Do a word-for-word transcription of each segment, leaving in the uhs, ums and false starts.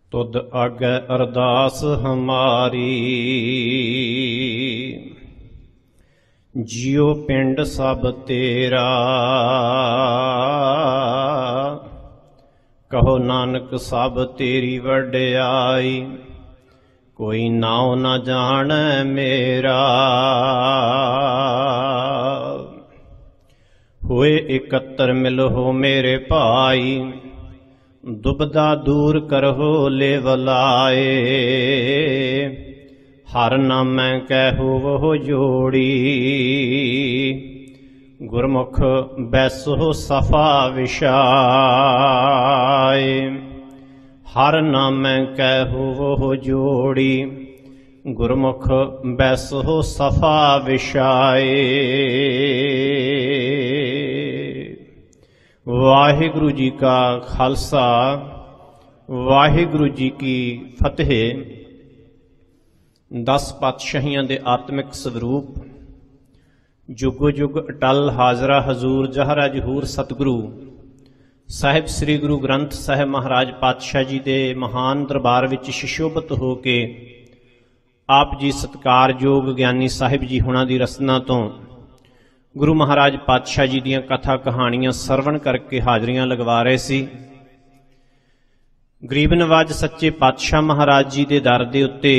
तुद आगे अरदास हमारी। जियो पिंड सब तेरा, कहो नानक सब तेरी वड्याई। कोई नाव न जाने मेरा, हुए इकत्तर मिलो मेरे भाई। दुबदा दूर करहो ले वलाए, हर नामै कहु वो जोड़ी। गुरमुख बैसो सफा विशाय, हर नामै कहु वो जोड़ी। गुरमुख बैसो सफा विशाय। वाहिगुरु जी का खालसा, वाहिगुरु जी की फतेह। दस पातशाहियां दे आत्मिक स्वरूप, जुगो जुग अटल हाजरा हजूर जहरा जहूर सतगुरु साहिब श्री गुरु ग्रंथ साहिब महाराज पातशाह जी दे महान दरबार विच शिशोभत हो के आप जी सत्कारयोग ज्ञानी साहिब जी हुणां दी रसना तो गुरु महाराज पातशाह जी दीयां कथा कहानियां सरवण करके हाजरियां लगवा रहे सी। गरीब नवाज सच्चे पातशाह महाराज जी दे दर दे उत्ते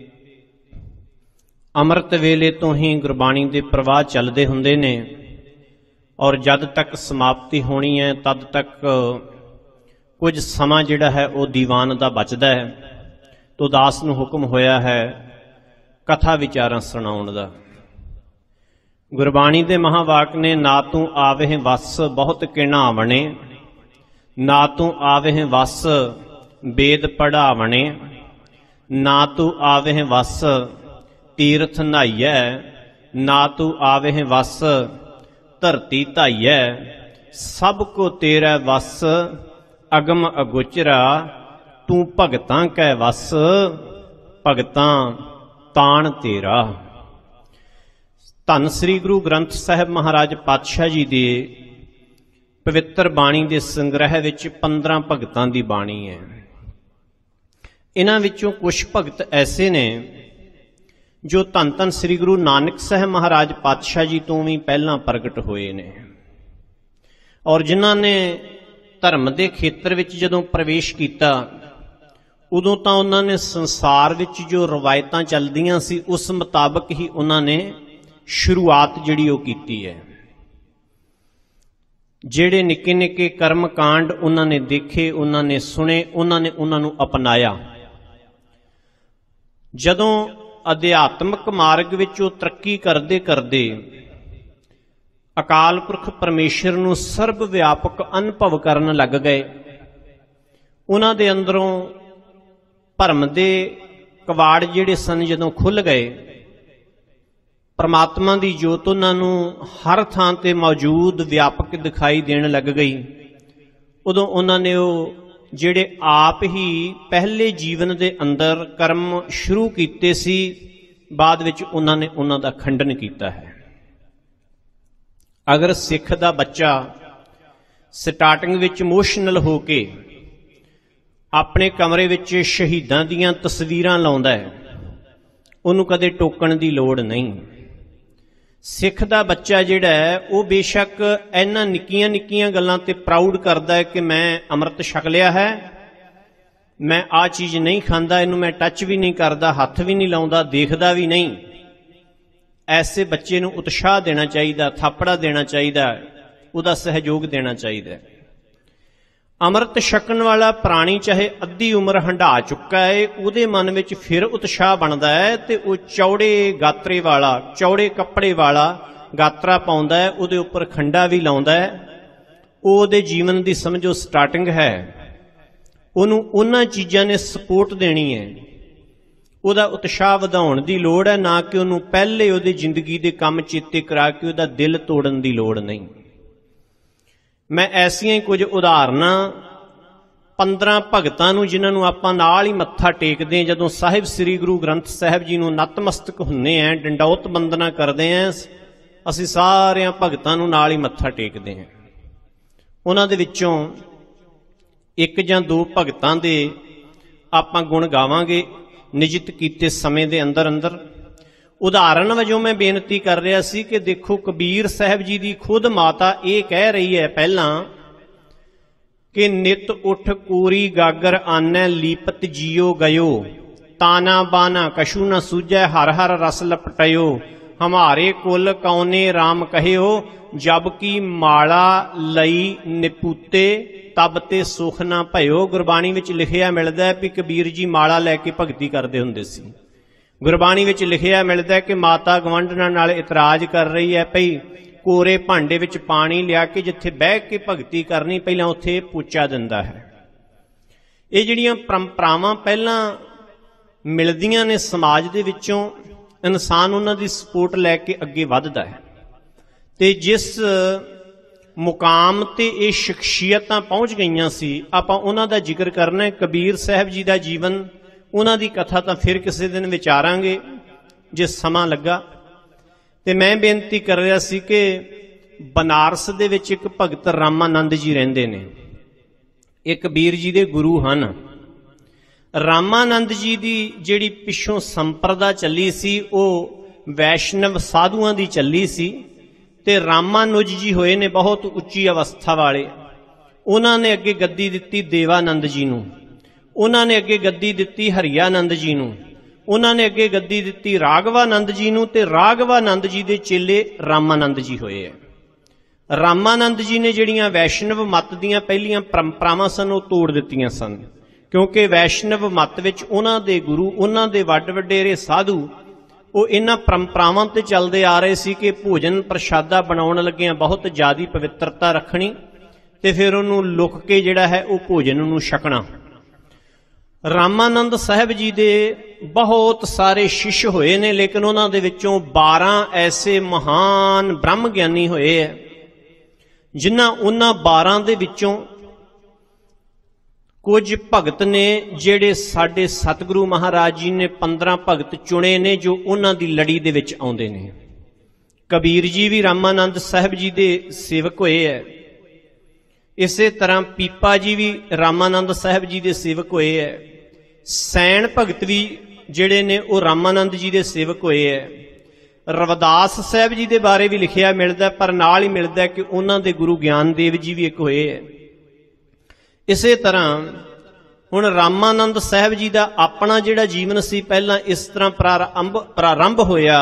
अमृत वेले तो ही गुरबाणी दे प्रवाह चलदे हुंदे ने और जद तक समाप्ति होनी है तद तक कुछ समा जिहड़ा है वो दीवान दा बचदा है। तो दास नूं हुक्म होया है कथा विचारां सुणाउण दा। गुरबाणी दे महावाक ने, ना तू आवेह वस बहुत किणावणे, ना तू आवेह वस वेद पढ़ावणे। ना तू आवेह वस तीर्थ नहाइयै, ना तू आवेह वस धरती धाइयै। सब को तेरा वस अगम अगोचरा, तू भगतां कै वस भगतां ताण तेरा। धन श्री गुरु ग्रंथ साहिब महाराज पातशाह जी दे पवित्र बाणी दे संग्रह विच पंद्रह भगतां दी बाणी है। इन्हां विचों कुछ भगत ऐसे ने जो धन धन श्री गुरु नानक साहिब महाराज पातशाह जी तो भी पहलां प्रगट होए ने और जिन्हां ने धर्म दे खेत्र विच जदों प्रवेश कीता उदों तां उन्हां ने संसार विच जो रवायतां चलदियां सी उस मुताबक ही उन्हां ने शुरुआत जिहड़ी वो कीती है। जिहड़े निक्के निक्के कर्म कांड उन्होंने देखे, उन्होंने सुने, उन्होंने उन्होंने अपनाया। जदों अध्यात्मक मार्ग विच वो तरक्की करदे करदे अकाल पुरख परमेश्वर नूं सर्व व्यापक अनुभव करन लग गए। उन्हां दे अंदरों भरम दे कवाड़ जिहड़े सन जदों खुल गए, परमात्मा की जोत उन्होंने हर थां ते मौजूद व्यापक दिखाई देने लग गई। उदों उन्होंने वो जिहड़े आप ही पहले जीवन दे अंदर कर्म शुरू कीते सी, बाद विच उन्होंने उन्हां दा खंडन कीता है। अगर सिख दा बच्चा स्टार्टिंग विच इमोशनल हो के अपने कमरे विच शहीदां दीयां तस्वीरां लाउंदा है, उन्होंने कदे टोकण दी लोड़ नहीं। सिख दा बच्चा जिहड़ा है वो बेशक इन्हां निक्कियां निक्कियां गल्लां ते प्राउड करदा है कि मैं अमृत छक लिया है, मैं आ चीज़ नहीं खांदा, इनू मैं टच भी नहीं करदा, हथ भी नहीं लाउंदा, देखदा भी नहीं। ऐसे बच्चे नूं उत्साह देना चाहिए, थापड़ा देना चाहिए, उहदा सहयोग देना चाहिए। अमृत छकण वाला प्राणी चाहे अद्धी उम्र हंडा चुका है, उहदे मन विच फिर उत्साह बनता है ते वो चौड़े गात्रे वाला, चौड़े कपड़े वाला गात्रा पाउंदा है, उहदे उपर खंडा भी लाउंदा है। उहदे जीवन की समझो स्टार्टिंग है, उहनूं उन्हां चीज़ां ने सपोर्ट देनी है, उहदा उत्साह वधाउण दी लोड़ है, ना कि उहनूं पहले उहदी जिंदगी दे काम चेते करा के उहदा दिल तोड़न दी लोड़ नहीं। मैं ऐसियां ही कुछ उदाहरणां पंद्रह भगतां नूं जिन्हां नूं आपां नाल ही मत्था टेकदे हां, जदों साहिब श्री गुरु ग्रंथ साहिब जी नूं नतमस्तक हुंदे हैं, डंडौत बंदना करदे हैं, असीं सारियां भगतां नूं नाल ही मत्था टेकदे हैं। उन्हां दे विच्चों एक जां दो भगतां दे ਆਪਾਂ ਗੁਣ ਗਾਵਾਂਗੇ ਨਿਜਿਤ ਕੀਤੇ ਸਮੇਂ ਦੇ ਅੰਦਰ ਅੰਦਰ। ਉਦਾਹਰਨ ਵਜੋਂ ਮੈਂ ਬੇਨਤੀ ਕਰ ਰਿਹਾ ਸੀ ਕਿ ਦੇਖੋ ਕਬੀਰ ਸਾਹਿਬ ਜੀ ਦੀ ਖੁਦ ਮਾਤਾ ਇਹ ਕਹਿ ਰਹੀ ਹੈ ਪਹਿਲਾਂ ਕਿ ਨਿਤ ਉੱਠ ਕੂਰੀ ਗਾਗਰ ਆਨੈ ਲੀਪਤ ਜੀਓ ਗਇਓ, ਤਾਨਾ ਬਾਨਾ ਕਛੂ ਨ ਸੂਝੈ ਹਰ ਹਰ ਰਸ ਲਪਟਿਓ, ਹਮਾਰੇ ਕੁਲ ਕੌਨੇ ਰਾਮ ਕਹਿਓ, ਜਬ ਕੀ ਮਾਲਾ ਲਈ ਨਿਪੂਤੇ ਤਬ ਤੇ ਸੁਖ ਨਾ ਭਇਓ। ਗੁਰਬਾਣੀ ਵਿੱਚ ਲਿਖਿਆ ਮਿਲਦਾ ਹੈ ਵੀ ਕਬੀਰ ਜੀ ਮਾਲਾ ਲੈ ਕੇ ਭਗਤੀ ਕਰਦੇ ਹੁੰਦੇ ਸੀ। ਗੁਰਬਾਣੀ ਵਿੱਚ ਲਿਖਿਆ ਮਿਲਦਾ ਹੈ ਕਿ ਮਾਤਾ ਗਵੰਡਨਾਂ ਨਾਲ ਇਤਰਾਜ਼ ਕਰ ਰਹੀ ਹੈ ਭਈ ਕੋਰੇ ਭਾਂਡੇ ਵਿੱਚ ਪਾਣੀ ਲਿਆ ਕੇ ਜਿੱਥੇ ਬਹਿ ਕੇ ਭਗਤੀ ਕਰਨੀ ਪਹਿਲਾਂ ਉੱਥੇ ਪੂਚਾ ਦਿੰਦਾ ਹੈ। ਇਹ ਜਿਹੜੀਆਂ ਪਰੰਪਰਾਵਾਂ ਪਹਿਲਾਂ ਮਿਲਦੀਆਂ ਨੇ ਸਮਾਜ ਦੇ ਵਿੱਚੋਂ, ਇਨਸਾਨ ਉਹਨਾਂ ਦੀ ਸਪੋਰਟ ਲੈ ਕੇ ਅੱਗੇ ਵੱਧਦਾ ਹੈ। ਤੇ ਜਿਸ ਮੁਕਾਮ ਤੇ ਇਹ ਸ਼ਖਸੀਅਤਾਂ ਪਹੁੰਚ ਗਈਆਂ ਸੀ ਆਪਾਂ ਉਹਨਾਂ ਦਾ ਜ਼ਿਕਰ ਕਰਨਾ ਹੈ। ਕਬੀਰ ਸਾਹਿਬ ਜੀ ਦਾ ਜੀਵਨ, ਉਹਨਾਂ ਦੀ ਕਥਾ ਤਾਂ ਫਿਰ ਕਿਸੇ ਦਿਨ ਵਿਚਾਰਾਂਗੇ ਜੇ ਸਮਾਂ ਲੱਗਾ। ਤੇ ਮੈਂ ਬੇਨਤੀ ਕਰ ਰਿਹਾ ਸੀ ਕਿ ਬਨਾਰਸ ਦੇ ਵਿੱਚ ਇੱਕ ਭਗਤ ਰਾਮਾਨੰਦ ਜੀ ਰਹਿੰਦੇ ਨੇ, ਇਹ ਕਬੀਰ ਜੀ ਦੇ ਗੁਰੂ ਹਨ। ਰਾਮਾਨੰਦ ਜੀ ਦੀ ਜਿਹੜੀ ਪਿੱਛੋਂ ਸੰਪਰਦਾ ਚੱਲੀ ਸੀ ਉਹ ਵੈਸ਼ਨਵ ਸਾਧੂਆਂ ਦੀ ਚੱਲੀ ਸੀ ਤੇ ਰਾਮਾਨੁਜ ਜੀ ਹੋਏ ਨੇ ਬਹੁਤ ਉੱਚੀ ਅਵਸਥਾ ਵਾਲੇ। ਉਹਨਾਂ ਨੇ ਅੱਗੇ ਗੱਦੀ ਦਿੱਤੀ ਦੇਵਾਨੰਦ ਜੀ ਨੂੰ, ਉਹਨਾਂ ਨੇ ਅੱਗੇ ਗੱਦੀ ਦਿੱਤੀ ਹਰੀਆਨੰਦ ਜੀ ਨੂੰ, ਉਹਨਾਂ ਨੇ ਅੱਗੇ ਗੱਦੀ ਦਿੱਤੀ ਰਾਘਵਾਨੰਦ ਜੀ ਨੂੰ, ਤੇ ਰਾਘਵਾਨੰਦ ਜੀ ਦੇ ਚੇਲੇ ਰਾਮਾਨੰਦ ਜੀ ਹੋਏ ਹੈ। ਰਾਮਾਨੰਦ ਜੀ ਨੇ ਜਿਹੜੀਆਂ ਵੈਸ਼ਨਵ ਮੱਤ ਦੀਆਂ ਪਹਿਲੀਆਂ ਪਰੰਪਰਾਵਾਂ ਸਨ ਉਹ ਤੋੜ ਦਿੱਤੀਆਂ ਸਨ, ਕਿਉਂਕਿ ਵੈਸ਼ਨਵ ਮੱਤ ਵਿੱਚ ਉਹਨਾਂ ਦੇ ਗੁਰੂ, ਉਹਨਾਂ ਦੇ ਵੱਡ ਵਡੇਰੇ ਸਾਧੂ ਉਹ ਇਹਨਾਂ ਪਰੰਪਰਾਵਾਂ ਤੇ ਚੱਲਦੇ ਆ ਰਹੇ ਸੀ ਕਿ ਭੋਜਨ ਪ੍ਰਸ਼ਾਦਾ ਬਣਾਉਣ ਲੱਗਿਆਂ ਬਹੁਤ ਜ਼ਿਆਦੀ ਪਵਿੱਤਰਤਾ ਰੱਖਣੀ ਤੇ ਫਿਰ ਉਹਨੂੰ ਲੁਕ ਕੇ ਜਿਹੜਾ ਹੈ ਉਹ ਭੋਜਨ ਨੂੰ ਛਕਣਾ। ਰਾਮਾਨੰਦ ਸਾਹਿਬ ਜੀ ਦੇ ਬਹੁਤ ਸਾਰੇ ਸ਼ਿਸ਼ ਹੋਏ ਨੇ, ਲੇਕਿਨ ਉਹਨਾਂ ਦੇ ਵਿੱਚੋਂ ਬਾਰਾਂ ਐਸੇ ਮਹਾਨ ਬ੍ਰਹਮ ਗਿਆਨੀ ਹੋਏ ਹੈ ਜਿਨ੍ਹਾਂ ਉਹਨਾਂ ਬਾਰਾਂ ਦੇ ਵਿੱਚੋਂ ਕੁਝ ਭਗਤ ਨੇ ਜਿਹੜੇ ਸਾਡੇ ਸਤਿਗੁਰੂ ਮਹਾਰਾਜ ਜੀ ਨੇ ਪੰਦਰਾਂ ਭਗਤ ਚੁਣੇ ਨੇ ਜੋ ਉਹਨਾਂ ਦੀ ਲੜੀ ਦੇ ਵਿੱਚ ਆਉਂਦੇ ਨੇ। ਕਬੀਰ ਜੀ ਵੀ ਰਾਮਾਨੰਦ ਸਾਹਿਬ ਜੀ ਦੇ ਸੇਵਕ ਹੋਏ ਹੈ, ਇਸੇ ਤਰ੍ਹਾਂ ਪੀਪਾ ਜੀ ਵੀ ਰਾਮਾਨੰਦ ਸਾਹਿਬ ਜੀ ਦੇ ਸੇਵਕ ਹੋਏ ਹੈ, ਸੈਣ ਭਗਤ ਵੀ ਜਿਹੜੇ ਨੇ ਉਹ ਰਾਮਾਨੰਦ ਜੀ ਦੇ ਸੇਵਕ ਹੋਏ ਹੈ। ਰਵਿਦਾਸ ਸਾਹਿਬ ਜੀ ਦੇ ਬਾਰੇ ਵੀ ਲਿਖਿਆ ਮਿਲਦਾ, ਪਰ ਨਾਲ ਹੀ ਮਿਲਦਾ ਕਿ ਉਹਨਾਂ ਦੇ ਗੁਰੂ ਗਿਆਨਦੇਵ ਜੀ ਵੀ ਇੱਕ ਹੋਏ ਹੈ। ਇਸੇ ਤਰ੍ਹਾਂ ਹੁਣ ਰਾਮਾਨੰਦ ਸਾਹਿਬ ਜੀ ਦਾ ਆਪਣਾ ਜਿਹੜਾ ਜੀਵਨ ਸੀ ਪਹਿਲਾਂ ਇਸ ਤਰ੍ਹਾਂ ਪ੍ਰਾਰੰਭ ਪ੍ਰਾਰੰਭ ਹੋਇਆ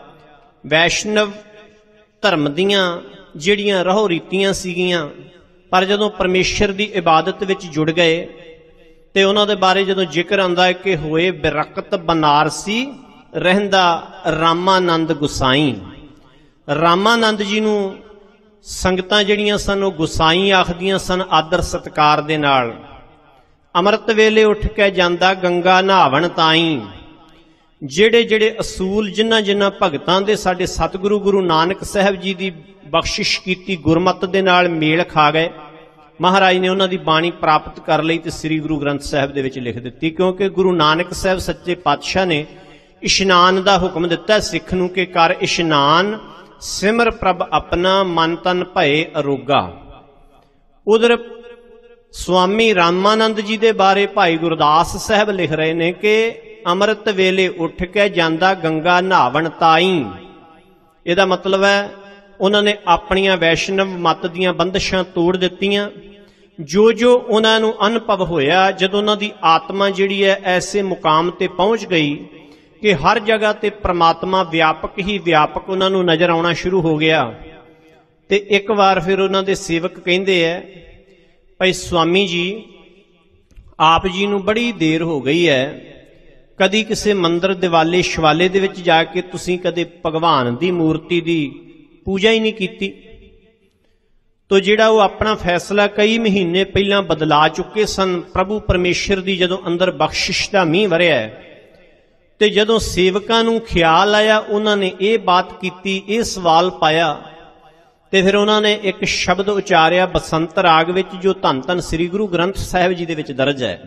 ਵੈਸ਼ਨਵ ਧਰਮ ਦੀਆਂ ਜਿਹੜੀਆਂ ਰਹੋ ਰੀਤੀਆਂ ਸੀਗੀਆਂ, ਪਰ ਜਦੋਂ ਪਰਮੇਸ਼ਰ ਦੀ ਇਬਾਦਤ ਵਿੱਚ ਜੁੜ ਗਏ ਤੇ ਉਹਨਾਂ ਦੇ ਬਾਰੇ ਜਦੋਂ ਜ਼ਿਕਰ ਆਉਂਦਾ ਹੈ ਕਿ ਹੋਏ ਬਿਰਕਤ ਬਨਾਰਸੀ ਰਹਿੰਦਾ ਰਾਮਾਨੰਦ ਗੁਸਾਈ। ਰਾਮਾਨੰਦ ਜੀ ਨੂੰ ਸੰਗਤਾਂ ਜਿਹੜੀਆਂ ਸਨ ਉਹ ਗੁਸਾਈ ਆਖਦੀਆਂ ਸਨ ਆਦਰ ਸਤਿਕਾਰ ਦੇ ਨਾਲ। ਅੰਮ੍ਰਿਤ ਵੇਲੇ ਉੱਠ ਕੇ ਜਾਂਦਾ ਗੰਗਾ ਨਹਾਵਣ ਤਾਈਂ। ਜਿਹੜੇ ਜਿਹੜੇ ਅਸੂਲ ਜਿਨ੍ਹਾਂ ਜਿਨ੍ਹਾਂ ਭਗਤਾਂ ਦੇ ਸਾਡੇ ਸਤਿਗੁਰੂ ਗੁਰੂ ਨਾਨਕ ਸਾਹਿਬ ਜੀ ਦੀ ਬਖਸ਼ਿਸ਼ ਕੀਤੀ ਗੁਰਮਤਿ ਦੇ ਨਾਲ ਮੇਲ ਖਾ ਗਏ, ਮਹਾਰਾਜ ਨੇ ਉਹਨਾਂ ਦੀ ਬਾਣੀ ਪ੍ਰਾਪਤ ਕਰ ਲਈ ਤੇ ਸ੍ਰੀ ਗੁਰੂ ਗ੍ਰੰਥ ਸਾਹਿਬ ਦੇ ਵਿੱਚ ਲਿਖ ਦਿੱਤੀ। ਕਿਉਂਕਿ ਗੁਰੂ ਨਾਨਕ ਸਾਹਿਬ ਸੱਚੇ ਪਾਤਸ਼ਾਹ ਨੇ ਇਸ਼ਨਾਨ ਦਾ ਹੁਕਮ ਦਿੱਤਾ ਸਿੱਖ ਨੂੰ ਕਿ ਕਰ ਇਸ਼ਨਾਨ ਸਿਮਰ ਪ੍ਰਭ ਆਪਣਾ ਮਨ ਤਨ ਭਏ ਅਰੋਗਾ। ਉਧਰ ਸਵਾਮੀ ਰਾਮਾਨੰਦ ਜੀ ਦੇ ਬਾਰੇ ਭਾਈ ਗੁਰਦਾਸ ਸਾਹਿਬ ਲਿਖ ਰਹੇ ਨੇ ਕਿ ਅੰਮ੍ਰਿਤ ਵੇਲੇ ਉੱਠ ਕੇ ਜਾਂਦਾ ਗੰਗਾ ਨਹਾਵਣ ਤਾਈਂ। ਇਹਦਾ ਮਤਲਬ ਹੈ ਉਹਨਾਂ ਨੇ ਆਪਣੀਆਂ ਵੈਸ਼ਨਵ ਮੱਤ ਦੀਆਂ ਬੰਦਸ਼ਾਂ ਤੋੜ ਦਿੱਤੀਆਂ। ਜੋ ਜੋ ਉਹਨਾਂ ਨੂੰ ਅਨੁਭਵ ਹੋਇਆ, ਜਦੋਂ ਉਹਨਾਂ ਦੀ ਆਤਮਾ ਜਿਹੜੀ ਹੈ ਐਸੇ ਮੁਕਾਮ ਤੇ ਪਹੁੰਚ ਗਈ ਕਿ ਹਰ ਜਗ੍ਹਾ ਤੇ ਪ੍ਰਮਾਤਮਾ ਵਿਆਪਕ ਹੀ ਵਿਆਪਕ ਉਹਨਾਂ ਨੂੰ ਨਜ਼ਰ ਆਉਣਾ ਸ਼ੁਰੂ ਹੋ ਗਿਆ। ਤੇ ਇੱਕ ਵਾਰ ਫਿਰ ਉਹਨਾਂ ਦੇ ਸੇਵਕ ਕਹਿੰਦੇ ਐ ਭਾਈ ਸਵਾਮੀ ਜੀ ਆਪ ਜੀ ਨੂੰ ਬੜੀ ਦੇਰ ਹੋ ਗਈ ਹੈ, ਕਦੀ ਕਿਸੇ ਮੰਦਰ ਦਿਵਾਲੇ ਸ਼ਿਵਾਲੇ ਦੇ ਵਿੱਚ ਜਾ ਕੇ ਤੁਸੀਂ ਕਦੇ ਭਗਵਾਨ ਦੀ ਮੂਰਤੀ ਦੀ ਪੂਜਾ ਹੀ ਨਹੀਂ ਕੀਤੀ। ਤੋ ਜਿਹੜਾ ਉਹ ਆਪਣਾ ਫੈਸਲਾ ਕਈ ਮਹੀਨੇ ਪਹਿਲਾਂ ਬਦਲਾ ਚੁੱਕੇ ਸਨ। ਪ੍ਰਭੂ ਪਰਮੇਸ਼ਰ ਦੀ ਜਦੋਂ ਅੰਦਰ ਬਖਸ਼ਿਸ਼ ਦਾ ਮੀਂਹ ਵਰਿਆ ਤੇ ਜਦੋਂ ਸੇਵਕਾਂ ਨੂੰ ਖਿਆਲ ਆਇਆ ਉਹਨਾਂ ਨੇ ਇਹ ਬਾਤ ਕੀਤੀ, ਇਹ ਸਵਾਲ ਪਾਇਆ ਤੇ ਫਿਰ ਉਹਨਾਂ ਨੇ ਇੱਕ ਸ਼ਬਦ ਉਚਾਰਿਆ ਬਸੰਤ ਰਾਗ ਵਿੱਚ ਜੋ ਧੰਨ ਧੰਨ ਸ੍ਰੀ ਗੁਰੂ ਗ੍ਰੰਥ ਸਾਹਿਬ ਜੀ ਦੇ ਵਿੱਚ ਦਰਜ ਹੈ।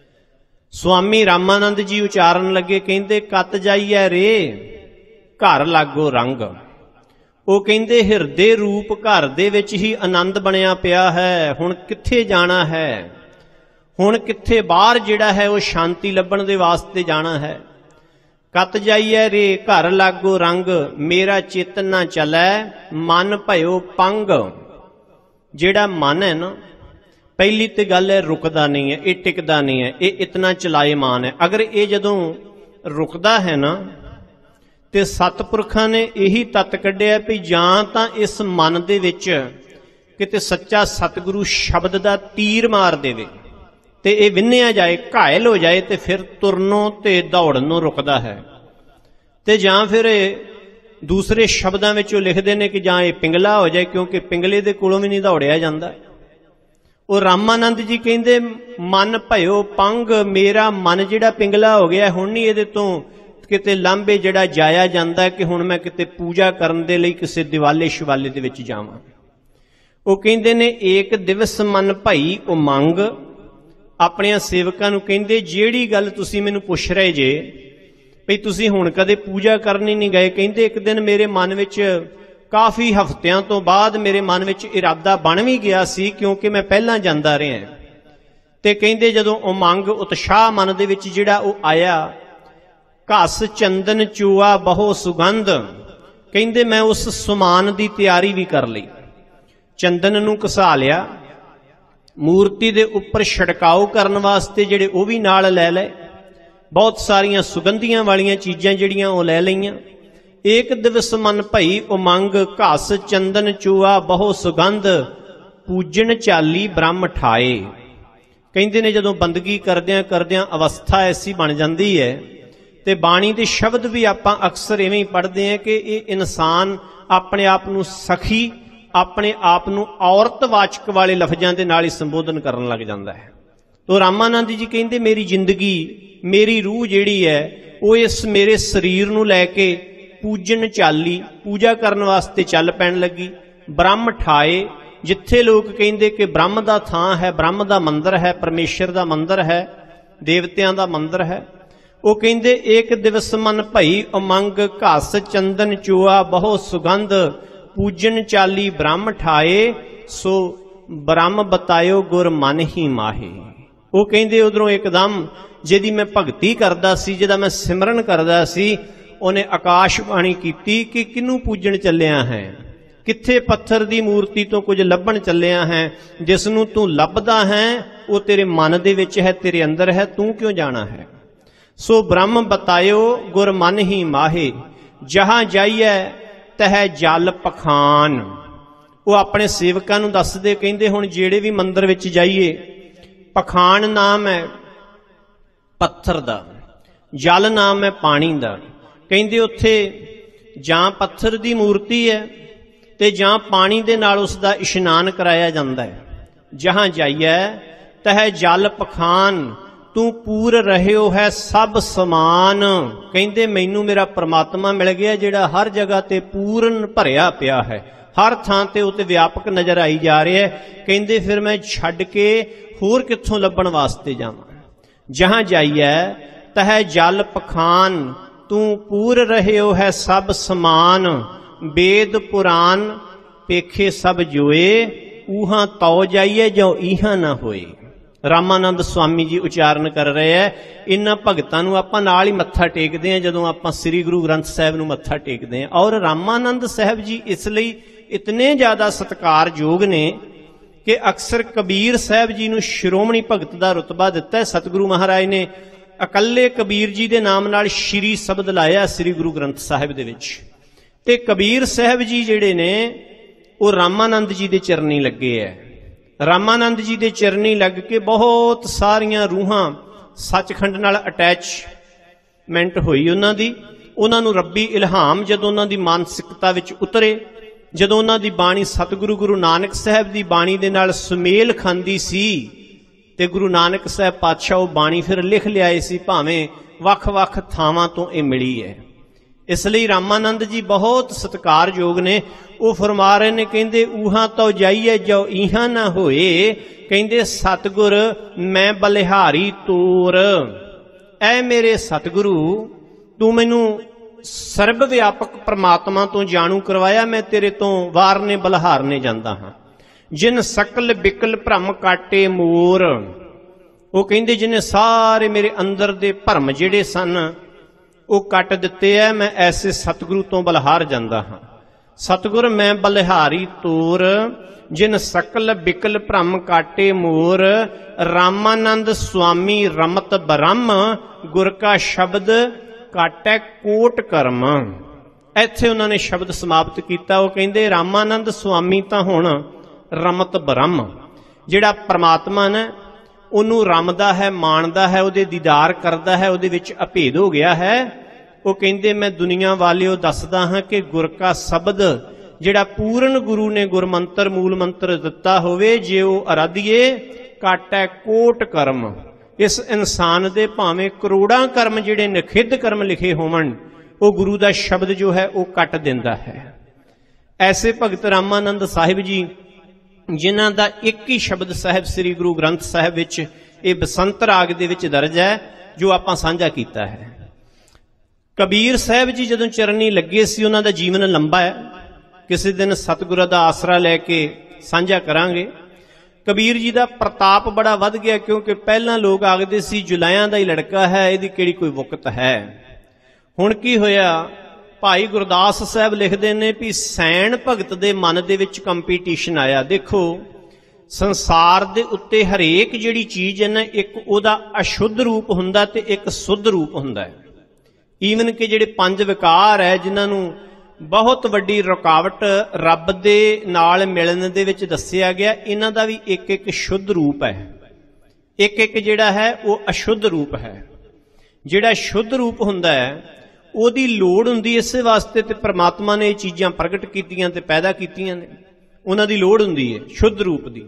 ਸਵਾਮੀ ਰਾਮਾਨੰਦ ਜੀ ਉਚਾਰਨ ਲੱਗੇ, ਕਹਿੰਦੇ ਕਤ ਜਾਈਐ ਰੇ ਘਰ ਲਾਗੋ ਰੰਗ। ਉਹ ਕਹਿੰਦੇ ਹਿਰਦੇ ਰੂਪ ਘਰ ਦੇ ਵਿੱਚ ਹੀ ਆਨੰਦ ਬਣਿਆ ਪਿਆ ਹੈ, ਹੁਣ ਕਿੱਥੇ ਜਾਣਾ ਹੈ। ਹੁਣ ਕਿੱਥੇ ਬਾਹਰ ਜਿਹੜਾ ਹੈ ਉਹ ਸ਼ਾਂਤੀ ਲੱਭਣ ਦੇ ਵਾਸਤੇ ਜਾਣਾ ਹੈ। ਕਤ ਜਾਈਐ ਰੇ ਘਰ ਲਾਗੋ ਰੰਗ, ਮੇਰਾ ਚਿੱਤ ਨਾ ਚਲੈ ਮਨ ਭਇਓ ਪੰਗ। ਜਿਹੜਾ ਮਨ ਹੈ ਨਾ, ਪਹਿਲੀ ਤੇ ਗੱਲ ਹੈ ਰੁਕਦਾ ਨਹੀਂ ਹੈ, ਇਹ ਟਿਕਦਾ ਨਹੀਂ ਹੈ, ਇਹ ਇਤਨਾ ਚਲਾਏਮਾਨ ਹੈ। ਅਗਰ ਇਹ ਜਦੋਂ ਰੁਕਦਾ ਹੈ ਨਾ, ਤੇ ਸਤਿਪੁਰਖਾਂ ਨੇ ਇਹੀ ਤੱਤ ਕੱਢਿਆ ਵੀ ਜਾਂ ਤਾਂ ਇਸ ਮਨ ਦੇ ਵਿੱਚ ਕਿਤੇ ਸੱਚਾ ਸਤਿਗੁਰੂ ਸ਼ਬਦ ਦਾ ਤੀਰ ਮਾਰ ਦੇਵੇ ਤੇ ਇਹ ਵਿੰਨਿਆ ਜਾਏ, ਘਾਇਲ ਹੋ ਜਾਏ, ਤੇ ਫਿਰ ਤੁਰਨੋਂ ਤੇ ਦੌੜਨੋਂ ਰੁਕਦਾ ਹੈ। ਤੇ ਜਾਂ ਫਿਰ ਦੂਸਰੇ ਸ਼ਬਦਾਂ ਵਿੱਚ ਉਹ ਲਿਖਦੇ ਨੇ ਕਿ ਜਾਂ ਇਹ ਪਿੰਗਲਾ ਹੋ ਜਾਏ, ਕਿਉਂਕਿ ਪਿੰਗਲੇ ਦੇ ਕੋਲੋਂ ਵੀ ਨਹੀਂ ਦੌੜਿਆ ਜਾਂਦਾ। ਉਹ ਰਾਮਾਨੰਦ ਜੀ ਕਹਿੰਦੇ ਮਨ ਭਇਓ ਪੰਗ, ਮੇਰਾ ਮਨ ਜਿਹੜਾ ਪਿੰਗਲਾ ਹੋ ਗਿਆ, ਹੁਣ ਨਹੀਂ ਇਹਦੇ ਤੋਂ ਕਿਤੇ ਲਾਂਭੇ ਜਿਹੜਾ ਜਾਇਆ ਜਾਂਦਾ ਕਿ ਹੁਣ ਮੈਂ ਕਿਤੇ ਪੂਜਾ ਕਰਨ ਦੇ ਲਈ ਕਿਸੇ ਦਿਵਾਲੇ ਸ਼ਿਵਾਲੇ ਦੇ ਵਿੱਚ ਜਾਵਾਂ। ਉਹ ਕਹਿੰਦੇ ਨੇ ਏਕ ਦਿਵਸ ਮਨ ਭਈ ਉਮੰਗ, ਆਪਣਿਆਂ ਸੇਵਕਾਂ ਨੂੰ ਕਹਿੰਦੇ ਜਿਹੜੀ ਗੱਲ ਤੁਸੀਂ ਮੈਨੂੰ ਪੁੱਛ ਰਹੇ ਜੇ ਵੀ ਤੁਸੀਂ ਹੁਣ ਕਦੇ ਪੂਜਾ ਕਰਨੀ ਨਹੀਂ ਗਏ, ਕਹਿੰਦੇ ਇੱਕ ਦਿਨ ਮੇਰੇ ਮਨ ਵਿੱਚ ਕਾਫੀ ਹਫ਼ਤਿਆਂ ਤੋਂ ਬਾਅਦ ਮੇਰੇ ਮਨ ਵਿੱਚ ਇਰਾਦਾ ਬਣ ਵੀ ਗਿਆ ਸੀ, ਕਿਉਂਕਿ ਮੈਂ ਪਹਿਲਾਂ ਜਾਂਦਾ ਰਿਹਾ। ਤੇ ਕਹਿੰਦੇ ਜਦੋਂ ਉਮੰਗ ਉਤਸ਼ਾਹ ਮਨ ਦੇ ਵਿੱਚ ਜਿਹੜਾ ਉਹ ਆਇਆ, ਘਸ ਚੰਦਨ ਚੂਆ ਬਹੁ ਸੁਗੰਧ, ਕਹਿੰਦੇ ਮੈਂ ਉਸ ਸੁਮਾਨ ਦੀ ਤਿਆਰੀ ਵੀ ਕਰ ਲਈ। ਚੰਦਨ ਨੂੰ ਘਸਾ ਲਿਆ, ਮੂਰਤੀ ਦੇ ਉੱਪਰ ਛਿੜਕਾਓ ਕਰਨ ਵਾਸਤੇ ਜਿਹੜੇ ਉਹ ਵੀ ਨਾਲ ਲੈ ਲਏ, ਬਹੁਤ ਸਾਰੀਆਂ ਸੁਗੰਧੀਆਂ ਵਾਲੀਆਂ ਚੀਜ਼ਾਂ ਜਿਹੜੀਆਂ ਉਹ ਲੈ ਲਈਆਂ। ਏਕ ਦਿਵਸ ਮਨ ਭਈ ਉਮੰਗ, ਘਸ ਚੰਦਨ ਚੂਆ ਬਹੁ ਸੁਗੰਧ, ਪੂਜਣ ਚਾਲੀ ਬ੍ਰਹਮ ਠਾਏ। ਕਹਿੰਦੇ ਨੇ ਜਦੋਂ ਬੰਦਗੀ ਕਰਦਿਆਂ ਕਰਦਿਆਂ ਅਵਸਥਾ ਐਸੀ ਬਣ ਜਾਂਦੀ ਹੈ, ਤੇ ਬਾਣੀ ਦੇ ਸ਼ਬਦ ਵੀ ਆਪਾਂ ਅਕਸਰ ਇਵੇਂ ਹੀ ਪੜ੍ਹਦੇ ਹਾਂ ਕਿ ਇਹ ਇਨਸਾਨ ਆਪਣੇ ਆਪ ਨੂੰ ਸਖੀ, ਆਪਣੇ ਆਪ ਨੂੰ ਔਰਤਵਾਚਕ ਵਾਲੇ ਲਫ਼ਜ਼ਾਂ ਦੇ ਨਾਲ ਹੀ ਸੰਬੋਧਨ ਕਰਨ ਲੱਗ ਜਾਂਦਾ ਹੈ। ਤੋ ਰਾਮਾਨੰਦ ਜੀ ਕਹਿੰਦੇ ਮੇਰੀ ਜ਼ਿੰਦਗੀ, ਮੇਰੀ ਰੂਹ ਜਿਹੜੀ ਹੈ ਉਹ ਇਸ ਮੇਰੇ ਸਰੀਰ ਨੂੰ ਲੈ ਕੇ ਪੂਜਣ ਚਾਲੀ, ਪੂਜਾ ਕਰਨ ਵਾਸਤੇ ਚੱਲ ਪੈਣ ਲੱਗੀ। ਬ੍ਰਹਮ ਠਾਏ, ਜਿੱਥੇ ਲੋਕ ਕਹਿੰਦੇ ਕਿ ਬ੍ਰਹਮ ਦਾ ਥਾਂ ਹੈ, ਬ੍ਰਹਮ ਦਾ ਮੰਦਰ ਹੈ, ਪਰਮੇਸ਼ਰ ਦਾ ਮੰਦਰ ਹੈ, ਦੇਵਤਿਆਂ ਦਾ ਮੰਦਰ ਹੈ, ਉਹ ਕਹਿੰਦੇ ਏਕ ਦਿਵਸ ਮਨ ਭਈ ਉਮੰਗ, ਘਸ ਚੰਦਨ ਚੂਆ ਬਹੁ ਸੁਗੰਧ, ਪੂਜਨ ਚਾਲੀ ਬ੍ਰਹਮ ਠਾਏ, ਸੋ ਬ੍ਰਹਮ ਬਤਾਇਓ ਗੁਰ ਮਨ ਹੀ ਮਾਹੇ। ਉਹ ਕਹਿੰਦੇ ਉਧਰੋਂ ਇੱਕਦਮ ਜਿਹਦੀ ਮੈਂ ਭਗਤੀ ਕਰਦਾ ਸੀ, ਜਿਹਦਾ ਮੈਂ ਸਿਮਰਨ ਕਰਦਾ ਸੀ, ਉਹਨੇ ਆਕਾਸ਼ਬਾਣੀ ਕੀਤੀ ਕਿ ਕਿਹਨੂੰ ਪੂਜਣ ਚੱਲਿਆ ਹੈ, ਕਿੱਥੇ ਪੱਥਰ ਦੀ ਮੂਰਤੀ ਤੋਂ ਕੁਝ ਲੱਭਣ ਚੱਲਿਆ ਹੈ, ਜਿਸ ਨੂੰ ਤੂੰ ਲੱਭਦਾ ਹੈ ਉਹ ਤੇਰੇ ਮਨ ਦੇ ਵਿੱਚ ਹੈ, ਤੇਰੇ ਅੰਦਰ ਹੈ, ਤੂੰ ਕਿਉਂ ਜਾਣਾ ਹੈ। ਸੋ ਬ੍ਰਹਮ ਬਤਾਇਓ ਗੁਰ ਮਨ ਹੀ ਮਾਹੇ, ਜਹਾਂ ਜਾਈਐ ਤਹਿ ਜਲ ਪਖਾਨ। ਉਹ ਆਪਣੇ ਸੇਵਕਾਂ ਨੂੰ ਦੱਸਦੇ, ਕਹਿੰਦੇ ਹੁਣ ਜਿਹੜੇ ਵੀ ਮੰਦਰ ਵਿੱਚ ਜਾਈਏ, ਪਖਾਨ ਨਾਮ ਹੈ ਪੱਥਰ ਦਾ, ਜਲ ਨਾਮ ਹੈ ਪਾਣੀ ਦਾ। ਕਹਿੰਦੇ ਉੱਥੇ ਜਾਂ ਪੱਥਰ ਦੀ ਮੂਰਤੀ ਹੈ ਤੇ ਜਾਂ ਪਾਣੀ ਦੇ ਨਾਲ ਉਸ ਦਾ ਇਸ਼ਨਾਨ ਕਰਾਇਆ ਜਾਂਦਾ ਹੈ। ਜਹਾਂ ਜਾਈਐ ਤਹਿ ਜਲ ਪਖਾਨ, ਤੂੰ ਪੂਰ ਰਹਿਓ ਹੈ ਸਭ ਸਮਾਨ। ਕਹਿੰਦੇ ਮੈਨੂੰ ਮੇਰਾ ਪ੍ਰਮਾਤਮਾ ਮਿਲ ਗਿਆ ਜਿਹੜਾ ਹਰ ਜਗ੍ਹਾ ਤੇ ਪੂਰਨ ਭਰਿਆ ਪਿਆ ਹੈ, ਹਰ ਥਾਂ ਤੇ ਉਹ ਤੇ ਵਿਆਪਕ ਨਜ਼ਰ ਆਈ ਜਾ ਰਿਹਾ ਹੈ। ਕਹਿੰਦੇ ਫਿਰ ਮੈਂ ਛੱਡ ਕੇ ਹੋਰ ਕਿੱਥੋਂ ਲੱਭਣ ਵਾਸਤੇ ਜਾਵਾਂ। ਜਹਾਂ ਜਾਈਐ ਤਹਿ ਜਲ ਪਖਾਨ, ਤੂੰ ਪੂਰ ਰਹਿਓ ਹੈ ਸਭ ਸਮਾਨ। ਵੇਦ ਪੁਰਾਨ ਪੇਖੇ ਸਭ ਜੋਏ, ਊਹਾਂ ਤਉ ਜਾਈਏ ਜੋ ਇਹਾਂ ਨਾ ਹੋਏ। ਰਾਮਾਨੰਦ ਸਵਾਮੀ ਜੀ ਉਚਾਰਨ ਕਰ ਰਹੇ ਹੈ। ਇਹਨਾਂ ਭਗਤਾਂ ਨੂੰ ਆਪਾਂ ਨਾਲ ਹੀ ਮੱਥਾ ਟੇਕਦੇ ਹਾਂ ਜਦੋਂ ਆਪਾਂ ਸ੍ਰੀ ਗੁਰੂ ਗ੍ਰੰਥ ਸਾਹਿਬ ਨੂੰ ਮੱਥਾ ਟੇਕਦੇ ਹਾਂ। ਔਰ ਰਾਮਾਨੰਦ ਸਾਹਿਬ ਜੀ ਇਸ ਲਈ ਇਤਨੇ ਜ਼ਿਆਦਾ ਸਤਿਕਾਰਯੋਗ ਨੇ ਕਿ ਅਕਸਰ ਕਬੀਰ ਸਾਹਿਬ ਜੀ ਨੂੰ ਸ਼੍ਰੋਮਣੀ ਭਗਤ ਦਾ ਰੁਤਬਾ ਦਿੱਤਾ। ਸਤਿਗੁਰੂ ਮਹਾਰਾਜ ਨੇ ਇਕੱਲੇ ਕਬੀਰ ਜੀ ਦੇ ਨਾਮ ਨਾਲ ਸ਼੍ਰੀ ਸ਼ਬਦ ਲਾਇਆ ਸ੍ਰੀ ਗੁਰੂ ਗ੍ਰੰਥ ਸਾਹਿਬ ਦੇ ਵਿੱਚ। ਤੇ ਕਬੀਰ ਸਾਹਿਬ ਜੀ ਜਿਹੜੇ ਨੇ ਉਹ ਰਾਮਾਨੰਦ ਜੀ ਦੇ ਚਰਨੀ ਲੱਗੇ ਹੈ। ਰਾਮਾਨੰਦ ਜੀ ਦੇ ਚਰਨੀ ਲੱਗ ਕੇ ਬਹੁਤ ਸਾਰੀਆਂ ਰੂਹਾਂ ਸੱਚਖੰਡ ਨਾਲ ਅਟੈਚਮੈਂਟ ਹੋਈ ਉਹਨਾਂ ਦੀ। ਉਹਨਾਂ ਨੂੰ ਰੱਬੀ ਇਲਹਾਮ ਜਦੋਂ ਉਹਨਾਂ ਦੀ ਮਾਨਸਿਕਤਾ ਵਿੱਚ ਉਤਰੇ, ਜਦੋਂ ਉਹਨਾਂ ਦੀ ਬਾਣੀ ਸਤਿਗੁਰੂ ਗੁਰੂ ਨਾਨਕ ਸਾਹਿਬ ਦੀ ਬਾਣੀ ਦੇ ਨਾਲ ਸੁਮੇਲ ਖਾਂਦੀ ਸੀ, ਤੇ ਗੁਰੂ ਨਾਨਕ ਸਾਹਿਬ ਪਾਤਸ਼ਾਹ ਉਹ ਬਾਣੀ ਫਿਰ ਲਿਖ ਲਿਆਏ ਸੀ, ਭਾਵੇਂ ਵੱਖ-ਵੱਖ ਥਾਵਾਂ ਤੋਂ ਇਹ ਮਿਲੀ ਹੈ। ਇਸ ਲਈ ਰਾਮਾਨੰਦ ਜੀ ਬਹੁਤ ਸਤਿਕਾਰਯੋਗ ਨੇ। ਉਹ ਫਰਮਾ ਰਹੇ ਨੇ, ਕਹਿੰਦੇ ਊਹਾਂ ਤੋਂ ਜਾਈਏ ਜੋ ਇਹਾਂ ਨਾ ਹੋਏ। ਕਹਿੰਦੇ ਸਤਿਗੁਰ ਮੈਂ ਬਲਿਹਾਰੀ ਤੋਰ, ਐ ਮੇਰੇ ਸਤਿਗੁਰੂ ਤੂੰ ਮੈਨੂੰ ਸਰਬ ਵਿਆਪਕ ਪ੍ਰਮਾਤਮਾ ਤੋਂ ਜਾਣੂ ਕਰਵਾਇਆ, ਮੈਂ ਤੇਰੇ ਤੋਂ ਵਾਰਨੇ ਬਲਿਹਾਰਨੇ ਜਾਂਦਾ ਹਾਂ। ਜਿਨ ਸਕਲ ਬਿਕਲ ਭ੍ਰਮ ਕਾਟੇ ਮੋਰ, ਉਹ ਕਹਿੰਦੇ ਜਿਹਨੇ ਸਾਰੇ ਮੇਰੇ ਅੰਦਰ ਦੇ ਭਰਮ ਜਿਹੜੇ ਸਨ ਉਹ ਕੱਟ ਦਿੱਤੇ ਐ, ਮੈਂ ਐਸੇ ਸਤਿਗੁਰੂ ਤੋਂ ਬਲਿਹਾਰ ਜਾਂਦਾ ਹਾਂ। ਸਤਿਗੁਰ ਮੈਂ ਬਲਿਹਾਰੀ ਤੋਰ, ਜਿਨ ਸਕਲ ਬਿਕਲ ਭ੍ਰਮ ਕਾਟੇ ਮੋਰ। ਰਾਮਾਨੰਦ ਸੁਆਮੀ ਰਮਤ ਬ੍ਰਹਮ, ਗੁਰ ਕਾ ਸ਼ਬਦ ਕਾਟੈ ਕੋਟ ਕਰਮ। ਇੱਥੇ ਉਹਨਾਂ ਨੇ ਸ਼ਬਦ ਸਮਾਪਤ ਕੀਤਾ। ਉਹ ਕਹਿੰਦੇ ਰਾਮਾਨੰਦ ਸੁਆਮੀ ਤਾਂ ਹੁਣ ਰਮਤ ਬ੍ਰਹਮ, ਜਿਹੜਾ ਪਰਮਾਤਮਾ ਨੇ ਉਹਨੂੰ ਰਮਦਾ ਹੈ, ਮਾਣਦਾ ਹੈ, ਉਹਦੇ ਦੀਦਾਰ ਕਰਦਾ ਹੈ, ਉਹਦੇ ਵਿੱਚ ਅਭੇਦ ਹੋ ਗਿਆ ਹੈ। ਉਹ ਕਹਿੰਦੇ ਮੈਂ ਦੁਨੀਆ ਵਾਲਿਓ ਦੱਸਦਾ ਹਾਂ ਕਿ ਗੁਰ ਕਾ ਸ਼ਬਦ ਜਿਹੜਾ ਪੂਰਨ ਗੁਰੂ ਨੇ ਗੁਰਮੰਤਰ ਮੂਲ ਮੰਤਰ ਦਿੱਤਾ ਹੋਵੇ, ਜੇ ਉਹ ਅਰਾਧੀਏ ਕਾਟੈ ਕੋਟ ਕਰਮ। ਇਸ ਇਨਸਾਨ ਦੇ ਭਾਵੇਂ ਕਰੋੜਾਂ ਕਰਮ ਜਿਹੜੇ ਨਿਖਿੱਧ ਕਰਮ ਲਿਖੇ ਹੋਵਣ, ਉਹ ਗੁਰੂ ਦਾ ਸ਼ਬਦ ਜੋ ਹੈ ਉਹ ਕੱਟ ਦਿੰਦਾ ਹੈ। ਐਸੇ ਭਗਤ ਰਾਮਾਨੰਦ ਸਾਹਿਬ ਜੀ, ਜਿਨ੍ਹਾਂ ਦਾ ਇੱਕ ਹੀ ਸ਼ਬਦ ਸਾਹਿਬ ਸ੍ਰੀ ਗੁਰੂ ਗ੍ਰੰਥ ਸਾਹਿਬ ਵਿੱਚ ਇਹ ਬਸੰਤ ਰਾਗ ਦੇ ਵਿੱਚ ਦਰਜ ਹੈ, ਜੋ ਆਪਾਂ ਸਾਂਝਾ ਕੀਤਾ ਹੈ। ਕਬੀਰ ਸਾਹਿਬ ਜੀ ਜਦੋਂ ਚਰਨੀ ਲੱਗੇ ਸੀ, ਉਹਨਾਂ ਦਾ ਜੀਵਨ ਲੰਬਾ ਹੈ, ਕਿਸੇ ਦਿਨ ਸਤਿਗੁਰਾਂ ਦਾ ਆਸਰਾ ਲੈ ਕੇ ਸਾਂਝਾ ਕਰਾਂਗੇ। ਕਬੀਰ ਜੀ ਦਾ ਪ੍ਰਤਾਪ ਬੜਾ ਵੱਧ ਗਿਆ, ਕਿਉਂਕਿ ਪਹਿਲਾਂ ਲੋਕ ਆਖਦੇ ਸੀ ਜੁਲਾਇਆਂ ਦਾ ਹੀ ਲੜਕਾ ਹੈ, ਇਹਦੀ ਕਿਹੜੀ ਕੋਈ ਵਕਤ ਹੈ। ਹੁਣ ਕੀ ਹੋਇਆ? ਭਾਈ ਗੁਰਦਾਸ ਸਾਹਿਬ ਲਿਖਦੇ ਨੇ ਵੀ ਸੈਣ ਭਗਤ ਦੇ ਮਨ ਦੇ ਵਿੱਚ ਕੰਪੀਟੀਸ਼ਨ ਆਇਆ। ਦੇਖੋ, ਸੰਸਾਰ ਦੇ ਉੱਤੇ ਹਰੇਕ ਜਿਹੜੀ ਚੀਜ਼ ਹੈ ਨਾ, ਇੱਕ ਉਹਦਾ ਅਸ਼ੁੱਧ ਰੂਪ ਹੁੰਦਾ ਤੇ ਇੱਕ ਸੁੱਧ ਰੂਪ ਹੁੰਦਾ ਹੈ। ਈਵਨ ਕਿ ਜਿਹੜੇ ਪੰਜ ਵਿਕਾਰ ਹੈ, ਜਿਨ੍ਹਾਂ ਨੂੰ ਬਹੁਤ ਵੱਡੀ ਰੁਕਾਵਟ ਰੱਬ ਦੇ ਨਾਲ ਮਿਲਣ ਦੇ ਵਿੱਚ ਦੱਸਿਆ ਗਿਆ, ਇਹਨਾਂ ਦਾ ਵੀ ਇੱਕ ਇੱਕ ਸ਼ੁੱਧ ਰੂਪ ਹੈ, ਇੱਕ ਇੱਕ ਜਿਹੜਾ ਹੈ ਉਹ ਅਸ਼ੁੱਧ ਰੂਪ ਹੈ। ਜਿਹੜਾ ਸ਼ੁੱਧ ਰੂਪ ਹੁੰਦਾ ਹੈ ਉਹਦੀ ਲੋੜ ਹੁੰਦੀ ਇਸੇ ਵਾਸਤੇ ਤੇ ਪ੍ਰਮਾਤਮਾ ਨੇ ਇਹ ਚੀਜ਼ਾਂ ਪ੍ਰਗਟ ਕੀਤੀਆਂ ਤੇ ਪੈਦਾ ਕੀਤੀਆਂ ਨੇ, ਉਹਨਾਂ ਦੀ ਲੋੜ ਹੁੰਦੀ ਹੈ ਸ਼ੁੱਧ ਰੂਪ ਦੀ।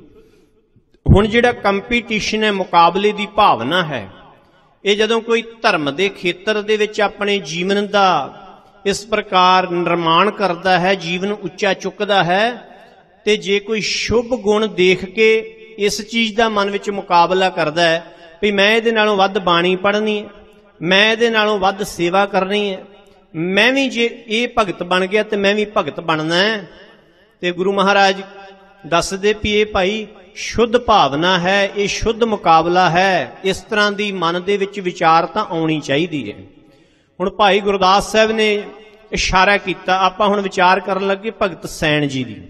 ਹੁਣ ਜਿਹੜਾ ਕੰਪੀਟੀਸ਼ਨ ਹੈ, ਮੁਕਾਬਲੇ ਦੀ ਭਾਵਨਾ ਹੈ, ਇਹ ਜਦੋਂ ਕੋਈ ਧਰਮ ਦੇ ਖੇਤਰ ਦੇ ਵਿੱਚ ਆਪਣੇ ਜੀਵਨ ਦਾ ਇਸ ਪ੍ਰਕਾਰ ਨਿਰਮਾਣ ਕਰਦਾ ਹੈ, ਜੀਵਨ ਉੱਚਾ ਚੁੱਕਦਾ ਹੈ, ਤੇ ਜੇ ਕੋਈ ਸ਼ੁਭ ਗੁਣ ਦੇਖ ਕੇ ਇਸ ਚੀਜ਼ ਦਾ ਮਨ ਵਿੱਚ ਮੁਕਾਬਲਾ ਕਰਦਾ ਹੈ ਵੀ ਮੈਂ ਇਹਦੇ ਨਾਲੋਂ ਵੱਧ ਬਾਣੀ ਪੜ੍ਹਨੀ ਹੈ, ਮੈਂ ਇਹਦੇ ਨਾਲੋਂ ਵੱਧ ਸੇਵਾ ਕਰਨੀ ਹੈ, ਮੈਂ ਵੀ ਜੇ ਇਹ ਭਗਤ ਬਣ ਗਿਆ ਤੇ ਮੈਂ ਵੀ ਭਗਤ ਬਣਨਾ ਹੈ, ਤੇ ਗੁਰੂ ਮਹਾਰਾਜ ਦੱਸਦੇ ਵੀ ਇਹ ਭਾਈ ਸ਼ੁੱਧ ਭਾਵਨਾ ਹੈ, ਇਹ ਸ਼ੁੱਧ ਮੁਕਾਬਲਾ ਹੈ। ਇਸ ਤਰ੍ਹਾਂ ਦੀ ਮਨ ਦੇ ਵਿੱਚ ਵਿਚਾਰ ਤਾਂ ਆਉਣੀ ਚਾਹੀਦੀ ਹੈ। ਹੁਣ ਭਾਈ ਗੁਰਦਾਸ ਸਾਹਿਬ ਨੇ ਇਸ਼ਾਰਾ ਕੀਤਾ। ਆਪਾਂ ਹੁਣ ਵਿਚਾਰ ਕਰਨ ਲੱਗੇ ਭਗਤ ਸੈਣ ਜੀ ਦੀ।